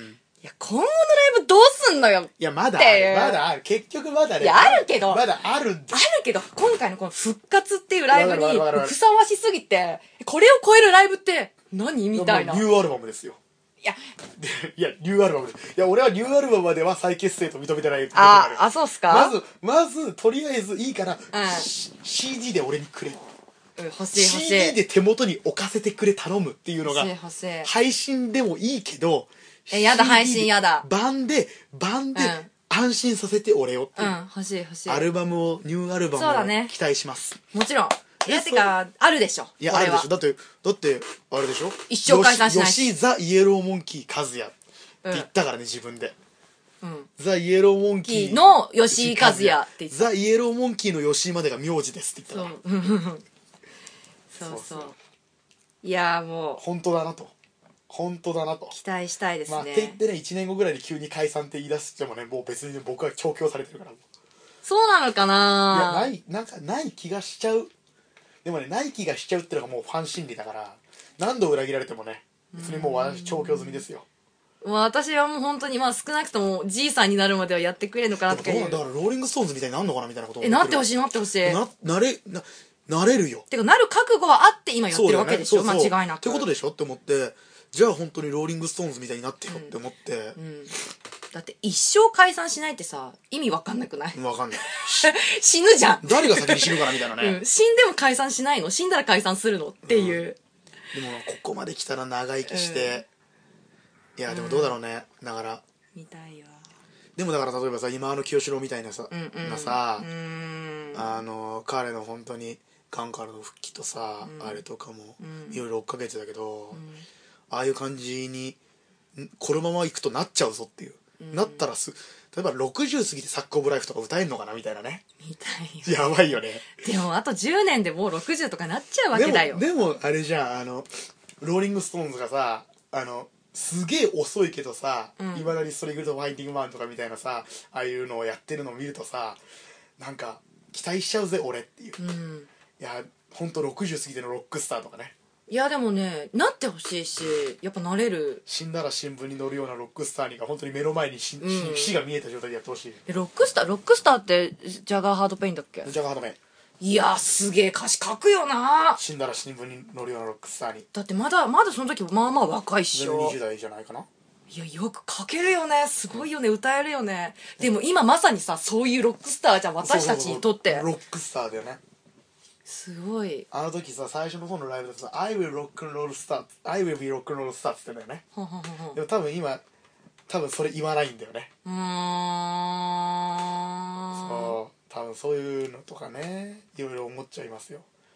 いや今後のライブどうすんのよ。 いやまだあっていうるまだある結局まだねいやあるけどまだあるんであするけど今回のこの復活っていうライブにわかるわかるわかるふさわしすぎてこれを超えるライブって何みたいな。いもうニューアルバムですよ。 やでいやニューアルバムです。いや俺はニューアルバムまでは再結成と認めてない。 ああそうっすか。 まずまずとりあえずいいから、 うんシーディー で俺にくれ、 うん欲しい欲しいシーディー で手元に置かせてくれ頼むっていうのが欲しい欲しい。 配信でもいいけどえやだシーディー配信やだ。 版で版でうん安心させて俺をっていう、 うん欲しい欲しい。 アルバムをニューアルバムをそうだね期待します。 もちろん。いやえてかあるでしょ。 いやこれはあるでしょ。だってだってあれでしょ。 一生解散しないし吉吉ザイエローモンキーカズヤって言ったからね、自分で。 うんザイエローモンキーの吉井和也って言ってた。 ザイエローモンキーの吉井までが名字ですって言ったそうからそうそうそそうう。 いやーもう本当だなと本当だなと。 期待したいですね。 まあって言ってねいちねんごぐらいに急に解散って言い出してもねもう別にね僕は調教されてるから。いそうなのかやな。 ないなんかない気がしちゃう。でもねない気がしちゃうっていうのがもうファン心理だから何度裏切られてもね別にもう私調教済みですよ。 もう私はもう本当にまあ少なくともじいさんになるまではやってくれるのかなとかいう。 でもどうなんだからローリングストーンズみたいになんのかなみたいなことをえ思いなってほしいなってほしい。 ななれななれるよ。 てかなる覚悟はあって今やってるわけでしょ。 そうだよねそうそう間違いなく。 ってことでしょって思ってじゃあ本当にローリングストーンズみたいになってよって思って、 うんだって一生解散しないってさ意味わかんなくない？ 分かんない死ぬじゃん。 誰が先に死ぬかなみたいなね、 うん、死んでも解散しないの？死んだら解散するのっていう、 でもここまで来たら長生きして、いやでもどうだろうね。だからみたいわ。 でもだから例えばさ今あの清志郎みたいなさ、 うんうんなさ、 うーんあの彼の本当にがんからの復帰とさ、あれとかもいろいろ追っかけてたけど、ああいう感じにんこのままいくとなっちゃうぞっていう、なったらす例えばろくじゅう過ぎてサックオブライフとか歌えんのかなみたいなね。 みたいわ。 やばいよね。 でもあとじゅうねんでもうろくじゅうとかなっちゃうわけだよ。 でもでもあれじゃんあのローリングストーンズがさあのすげえ遅いけどさいま、 うん、 だにストリングとファイティングマンとかみたいなさああいうのをやってるのを見るとさなんか期待しちゃうぜ俺っていう、 うん、 いやほんとろくじゅう過ぎてのロックスターとかね。 いやでもねなってほしいしやっぱなれる。 死んだら新聞に載るようなロックスターにが本当に目の前に死,、 うん、 死が見えた状態でやってほしい。 えロックスターロックスターってジャガーハードペインだっけ？ ジャガーハドメンいやすげえ歌詞書くよな。 死んだら新聞に載るようなロックスターにだってまだまだその時まあまあ若いっしょ。 にじゅう代じゃないかな。 いやよく書けるよね。すごいよね。歌えるよね。でも今まさにさそういうロックスターじゃん私たちにとって。 そうそうそうロックスターだよね。 すごい。 あの時さ最初の方のライブでさ I will rock and roll star I will be rock and roll star って言ってんだよね。 ほんほんほんほん。 でも多分今多分それ言わないんだよね。 うーん。 そう多分そういうのとかねいろいろ思っちゃいますよ。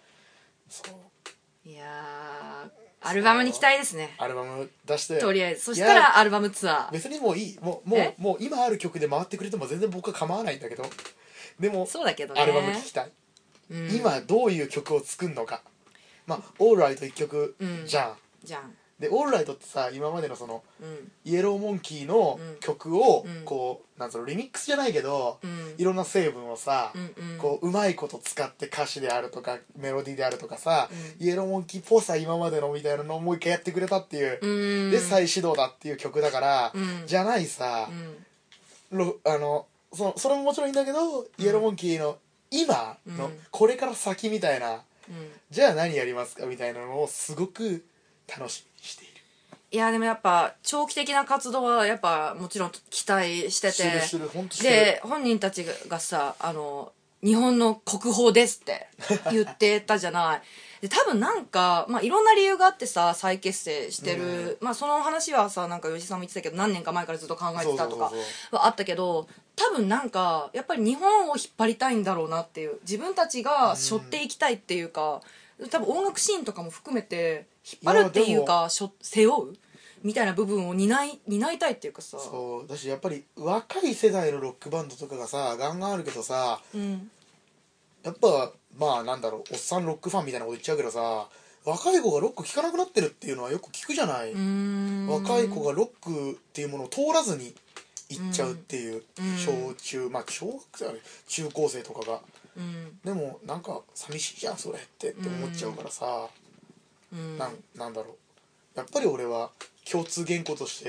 そういやーアルバムに期待ですね。 アルバム出してとりあえずそしたらアルバムツアー。 別にもういいもうもえうもう今ある曲で回ってくれても全然僕は構わないんだけどでもそうだけどねアルバム聴きたい、 うん、 今どういう曲を作るのか。まあ「オールライト」いっきょくじゃん、 じゃん。 で「オールライト」ってさ今までのそのうんイエローモンキーの曲をうんこうなんつうのリミックスじゃないけど、 うんいろんな成分をさ、 うんうんこううまいこと使って歌詞であるとかメロディーであるとかさ、 うイエローモンキーっぽさ今までのみたいなのをもう一回やってくれたっていう、 うんで再始動だっていう曲だから、 うんじゃないさう、んろあのそそれももちろんいいんだけど、イエローモンキーの今の、 うんこれから先みたいな、 うんじゃあ何やりますかみたいなのをすごく楽しみにしている。 いやでもやっぱ長期的な活動はやっぱもちろん期待しててしてるしてるほんとしてる。 で本人たちがさあの日本の国宝ですって言ってたじゃないで多分なんか、まあ、いろんな理由があってさ再結成してる、まあ、その話はさなんか吉井さんも言ってたけど何年か前からずっと考えてたとかそうそうそうはあったけど多分なんかやっぱり日本を引っ張りたいんだろうなっていう自分たちが背負っていきたいっていうか多分音楽シーンとかも含めて引っ張るっていうかしょ背負うみたいな部分を担い担いたいっていうかさそうだしやっぱり若い世代のロックバンドとかがさガンガンあるけどさうんやっぱまあなんだろうおっさんロックファンみたいなこと言っちゃうけどさ若い子がロック聴かなくなってるっていうのはよく聞くじゃない。 うーん若い子がロックっていうものを通らずに行っちゃうっていう、 うん小中まあ小学生はね中高生とかがうんでもなんか寂しいじゃんそれってって思っちゃうからさ、 うんなんなんだろうやっぱり俺は共通言語として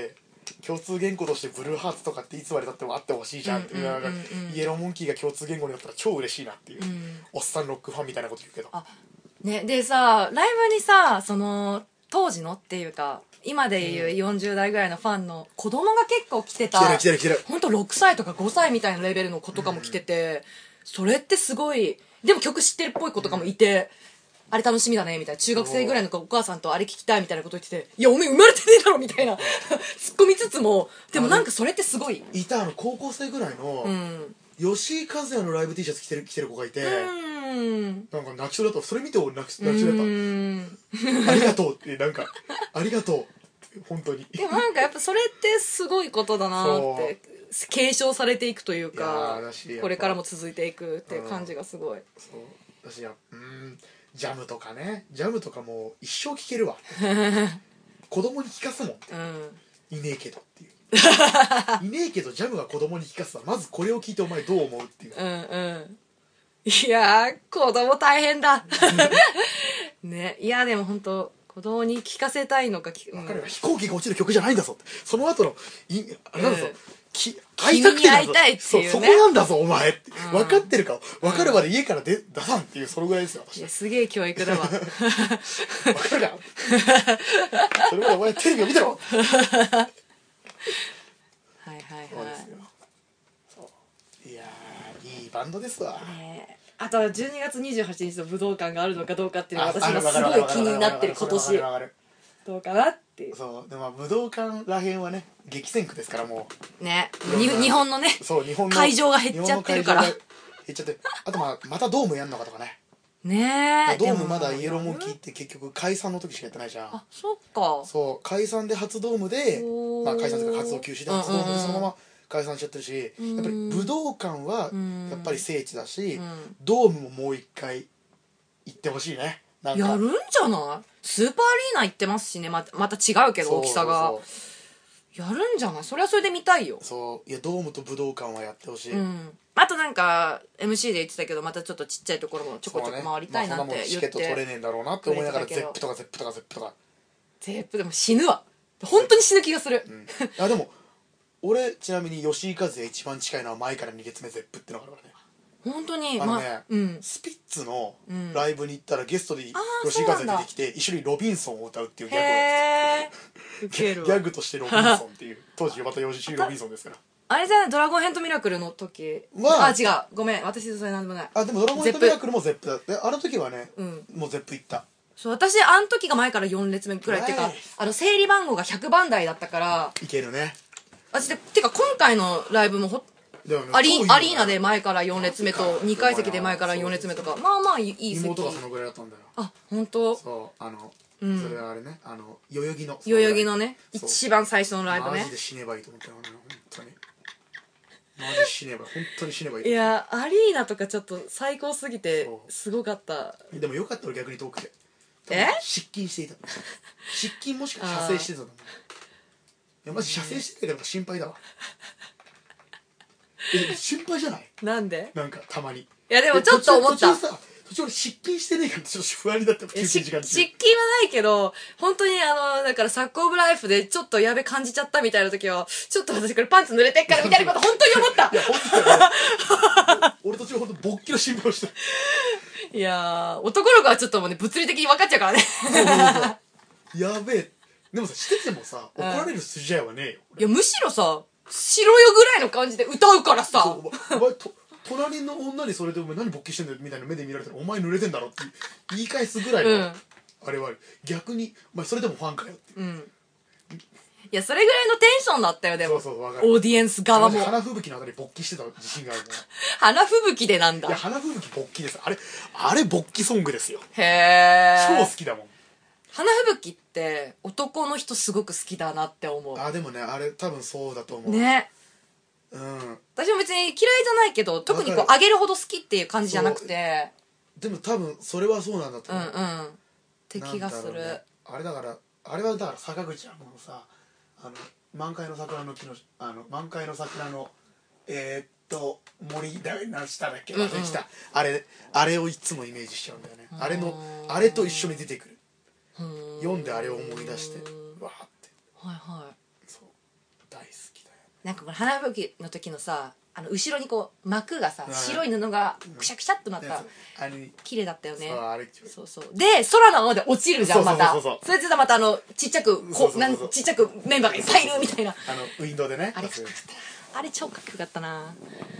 共通言語としてブルーハーツとかっていつまでたってもあってほしいじゃんっていう、 うんうんうんうんなんかイエローモンキーが共通言語になったら超嬉しいなっていう、 うん、 おっさんロックファンみたいなこと言うけど、 あね、でさライブにさその当時のっていうか今でいうよんじゅう代ぐらいのファンの子供が結構来てた、 来てる来てる来てる、 ほんとろくさいとかごさいみたいなレベルの子とかも来てて、それってすごいでも曲知ってるっぽい子とかもいて、あれ楽しみだねみたいな、中学生ぐらいの子お母さんとあれ聞きたいみたいなこと言ってて、いやおめえ生まれてねえだろみたいな突っ込みつつも、でもなんかそれってすごいいたあの高校生ぐらいの、 うん、 吉井和也のライブ T シャツ着てる着てる子がいて、 うんなんか泣きそうだった。それ見て俺泣き泣きそうだっうんた。ありがとうってなんかありがとうって本当に。 でもなんかやっぱそれってすごいことだなって継承されていくというか、 いやーだしこれからも続いていくっていう感じがすごい、 そう私やうーんジャムとかね、ジャムとかもう一生聴けるわ子供に聴かすもん、 うん、 いねえけどっていういねえけどジャムが子供に聴かすわ、まずこれを聞いてお前どう思うっていう、 うんうんいやー子供大変だね、いやでも本当子供に聞かせたいのか、 分かるよ、飛行機が落ちる曲じゃないんだぞって、その後のいあれなんだぞ、 うんき会いたくてなんだぞ、 君に会いたいっていうね、 そうそこなんだぞお前って、 うん、 分かってるか分かるまで家から出出さんっていう、そのぐらいですよ私。 いやすげえ教育だわ分かるかそれまでお前テレビを見てろはいはいはいそうですよ、そういやーいいバンドですわ、 ね、あとはじゅうにがつにじゅうはちにちの武道館があるのかどうかっていうのが私あもすごい気になってる今年わかるどうかなっていう。 そうでもまあ武道館らへんはね激戦区ですから、もうね、に日本のねそう日本の会場が減っちゃってるから、 日本の会場が減っちゃってあとまあまたドームやんのかとかね、 ねえドームまだイエローモンキーって結局解散の時しかやってないじゃん。 あそっかそう解散で初ドームで、 おーまあ、解散というか活動休止で初ドームうんうんうんでそのまま解散しちゃってるし、 うんやっぱり武道館はうんやっぱり聖地だし、 うんドームももう一回行ってほしいね。なんかやるんじゃない？スーパーアリーナ行ってますしね、また、また違うけど大きさがそうそうやるんじゃない？それはそれで見たいよ。 そうそういやドームと武道館はやってほしい、 うんあとなんか エムシー で言ってたけど、またちょっとちっちゃいところもちょこちょこ回りたいなんてまあ、そんなもんチ言って、 ケット取れねえんだろうなって思いながらくれてたけどゼップとかゼップとかゼップとか、 ゼップでも死ぬわ、本当に死ぬ気がする、 うん、あでも俺ちなみに吉井和也一番近いのは前からに列目ゼップってのがあるからね。 本当にあのね、 まうんスピッツのうんライブに行ったらゲストであー吉井和也そうなんだ出てきて一緒にロビンソンを歌うっていうギャグをやへえウってケるわギャグとしてロビンソンっていう当時また吉井ロビンソンですから。 あれじゃない、ドラゴンヘッドミラクルの時はあ違うごめん私それなんでもない。 あでもドラゴンヘッドミラクルもゼップだであの時はね、 うんもうゼップ行った。 そう私あの時が前からよん列目くらいっていうかはいあの整理番号がひゃくばん台だったからいけるね。 私でてか今回のライブもほでもねアリ超いいよねアリーナで前からよん列目とにかい席で前からよん列目とかまあまあいいいい席。 妹がそのぐらいだったんだよ。 あ本当。 そうあの、 うんそれはあれねあの代々木の代々木のねそう一番最初のライブねマジで死ねばいいと思ったよね本当にマジ死ねば本当に死ねばいい。 いやアリーナとかちょっと最高すぎてそうすごかった。 でもよかった俺逆に遠くてえ失禁していた失禁もしくは射精してたんだもん。いやマジ射精してたから心配だわえでも心配じゃないなんで？ なんかたまにいいやでもちょっと思った途中さ途中俺失禁してねえからちょっと不安になった休えし憩時間失禁はないけど本当にあのだからサックオブライフでちょっとやべ感じちゃったみたいな時はちょっと私これパンツ濡れてっからみたいなこと本当に思ったいや本当に俺俺途中本当勃起の心配をしたいやー男の子はちょっともうね物理的に分かっちゃうからねそうそうそうやべえでもさしててもさ怒られる筋合いはねえよいやむしろさしろよぐらいの感じで歌うからさそうお前と隣の女にそれでお前何勃起してんだよみたいな目で見られたらお前濡れてんだろって言い返すぐらいの、 うんあれはある逆にお前それでもファンかよってうんいやそれぐらいのテンションだったよでもそうそうわかるオーディエンス側も花吹雪のあたり勃起してた自信があるもん花吹雪でなんいやだ花吹雪勃起ですあれあれ勃起ソングですよへえ超好きだもん花吹雪って男の人すごく好きだなって思うあでもねあれ多分そうだと思うねうん私も別に嫌いじゃないけど特にこわかるう上げるほど好きっていう感じじゃなくてでも多分それはそうなんだとうん思う、 うんって気がする、 なんだろうねあれだからあれはだから坂口はもうさあの満開の桜の木のあの満開の桜のえー、っと森だ何しただっけ忘れてきた、 うんうんあれあれをいつもイメージしちゃうんだよねうんあれのあれと一緒に出てくるうん読んであれを思い出してわーってはいはいそう大好きだよ。 なんかこの花吹雪の時のさ、あの後ろにこう幕がさ、 うん白い布がくしゃくしゃっとなった、 あれ綺麗だったよね。 そうあれそうそうで空のままで落ちるじゃん、また。 そうそうそうそうそれでさまたあのちっちゃくそうそうそうこうなんちっちゃくメンバーがいっぱいいるみたいな。 あのウィンドウでね。 あれかっこよかったな。あれ超かっこよかったな。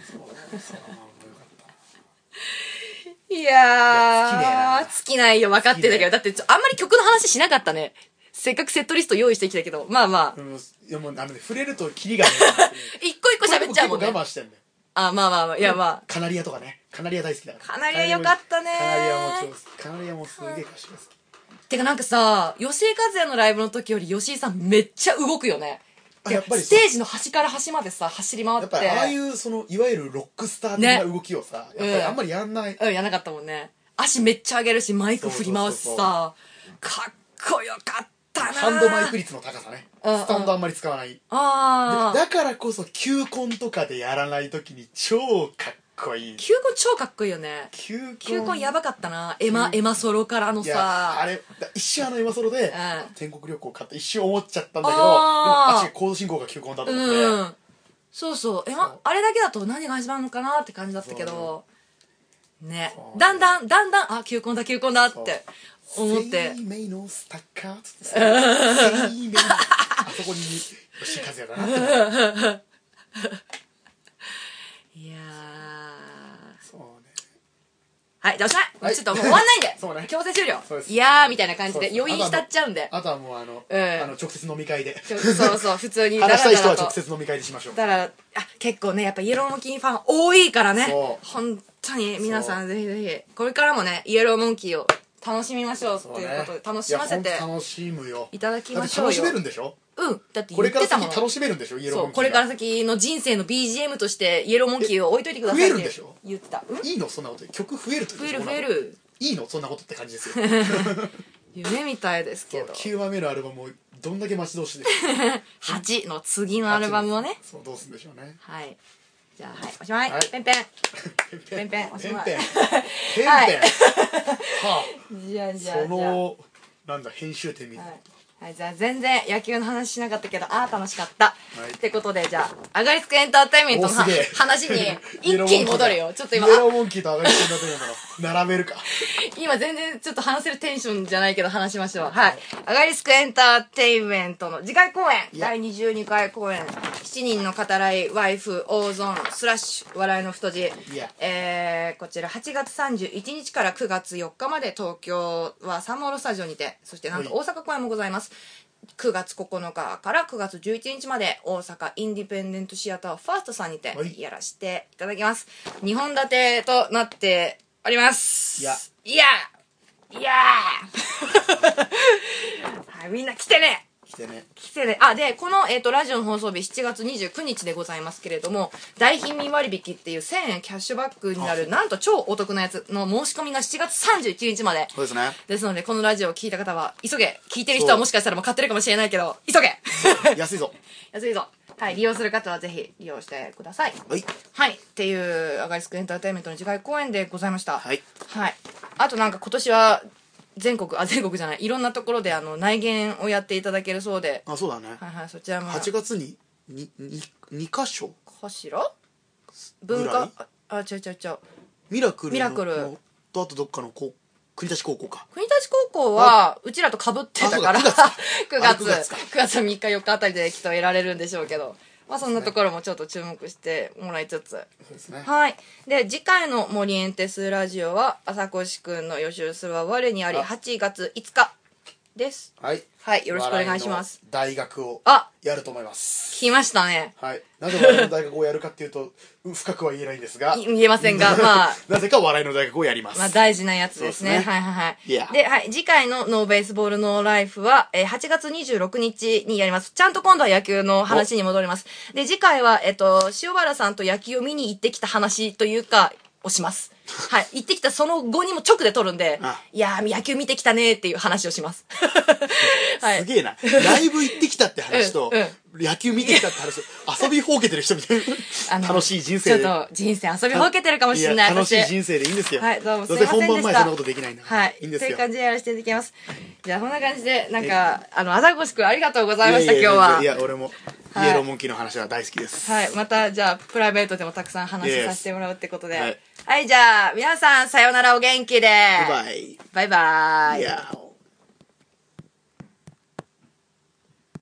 いやー、尽きないよ、分かってたけど、だってちょあんまり曲の話しなかったね。せっかくセットリスト用意してきたけど、まあまあ。 うん、いやもうあのね、触れるとキリがね一個一個喋っちゃうもんね。 結構我慢してんだよ。 あ、まあまあまあ、いやまあ。 カナリアとかね。カナリア大好きだから。 カナリアよかったね。 カナリアも超好き。カナリアもすげえ歌詞が好き。 てかなんかさ、吉井和也のライブの時より吉井さんめっちゃ動くよね。 あやっぱりステージの端から端までさ、走り回って。 やっぱりああいうそのいわゆるロックスター的な動きをさ、 ねやっぱりあんまりやんない。 うん、やんなかったもんね。足めっちゃ上げるし、マイク振り回すそうそうそうさ、かっこよかったな。 ハンドマイク率の高さね。 うんうんスタンドあんまり使わない。でああ。 だからこそ球根とかでやらないときに超かっこいい。 球根超かっこいいよね。 球根球根やばかったな。エマ、エマソロからのいやさ。 あれだ一瞬あの今ソロで、 ん天国旅行買って一瞬思っちゃったんだけど、であーもあっちコード進行が球根だと思って、 うん。そうそう。え、まそう、 あれだけだと何が始まるのかなって感じだったけど、ねそ。うだんだん、だんだん、あ、球根だ、球根だって思って。 生命のスタッカーっつってさ生命のあそこに吉井和也だなっていやー。 そうね。 はい、じゃあおしまい、 はいちょっともう終わんないんでそうね強制終了そうですいやーみたいな感じでそうです余韻浸っちゃうんであとはもうあの、 うんあの直接飲み会でちょそうそう普通にダラ話したい人ダラとは直接飲み会でしましょう。 だからあ結構ねやっぱイエローモンキーファン多いからねそう本当に皆さんぜひぜひこれからもねイエローモンキーを楽しみましょうっていうことで楽しませていやほんと楽しむよ。 いただきましょうよだって楽しめるんでしょ。 うんだってこれから言ってたもん先楽しめるんでしょイエローモンキーが。 そうこれから先の人生の ビージーエム としてイエローモンキーを置いといてくださいって増えるんでしょ言ってたうんいいのそんなこと曲増えるってこと増えるでしょ増えるいいのそんなことって感じですよ夢みたいですけどきゅうわめのアルバムをどんだけ待ち遠しではちの次のアルバムをねそうどうすんでしょうね。 はいじゃあはいおしまい、 はいペンペンペンペンペンおしまいペンペンペンペンはいはじゃあじゃああそのなんだ編集点みたいなはい、はい、じゃあ全然野球の話しなかったけどああ楽しかった、 はいってことでじゃあアガリスクエンターテインメントのはおすげえ話に一気に戻るよちょっと今イエローモンキーとアガリスクエンターテインメントの並べるか今全然ちょっと話せるテンションじゃないけど話しましょうはいアガリスクエンターテインメントの次回公演いやだいにじゅうにかい公演しちにんの語らいワイフ大損スラッシュ笑いの太字いやえー、こちらはちがつさんじゅういちにちからくがつよっかまで東京はサンモールスタジオにてそしてなんとは大阪公演もございますくがつここのかからくがつじゅういちにちまで大阪インディペンデントシアターファーストさんにてはいやらせていただきますにほん立てとなっておりますいやいやいやはいみんな来てね来てね来てねあでこの、えー、とラジオの放送日しちがつにじゅうくにちでございますけれども大貧民割引っていうせんえんキャッシュバックになるなんと超お得なやつの申し込みがしちがつさんじゅういちにちまでそうですねですのでこのラジオを聞いた方は急げ聞いてる人はもしかしたらもう買ってるかもしれないけど急げ安いぞ安いぞはい利用する方はぜひ利用してくださいはいはいっていうアガリスクエンターテインメントの次回公演でございましたはいはいあとなんか今年は全国あ全国じゃないいろんなところであの内見をやっていただけるそうであそうだねはいはいそちらもはちがつににににかしょかしら文ぐらい化ああ違う違う違うミラクルのミラクルのとあとどっかのこう国立高校か国立高校はうちらと被ってたからあそうか 9 あ月れくがつかくがつみっかよっかあたりできっと得られるんでしょうけどまあそんなところもちょっと注目してもらいつつそうですねはいで次回のモリエンテスラジオは朝越くんの予習するは我にありあはちがついつかですはいはいよろしくお願いします笑いの大学をあやると思います来ましたねはいなぜ笑いの大学をやるかっていうとう深くは言えないんですがい言えませんがまあなぜか笑いの大学をやりますまあ大事なやつですね。 そうですねはいはいはい。 いやで、はい、次回のノーベースボールノーライフは、えー、はちがつにじゅうろくにちにやります。ちゃんと今度は野球の話に戻ります。で、次回は、えっと、塩原さんと野球を見に行ってきた話というか、をします。はい。行ってきたその後にも直で撮るんであ、 いやー、野球見てきたねーっていう話をします。はい。 すげえなライブ行ってきたって話とうんうん野球見てきたって話と遊びほうけてる人みたいあのな楽しい人生でちょっと人生遊びほうけてるかもしれない。 や楽しいそして人生でいいんですよはい、どうもすどいうませんでした。 せ本番前そんなことできないんだからはい。 いいんですよという感じでやらせていただきます。じゃあ、こんな感じで、なんか、あの、あざごしくんありがとうございました、 いやいや今日は。 いや俺もイエローモンキーの話は大好きです。 はい。また、じゃあ、プライベートでもたくさん話させてもらうってことで。 はい。 はい、じゃあ、皆さん、さようならお元気で。 バイバイ。 バイバイ。 いやー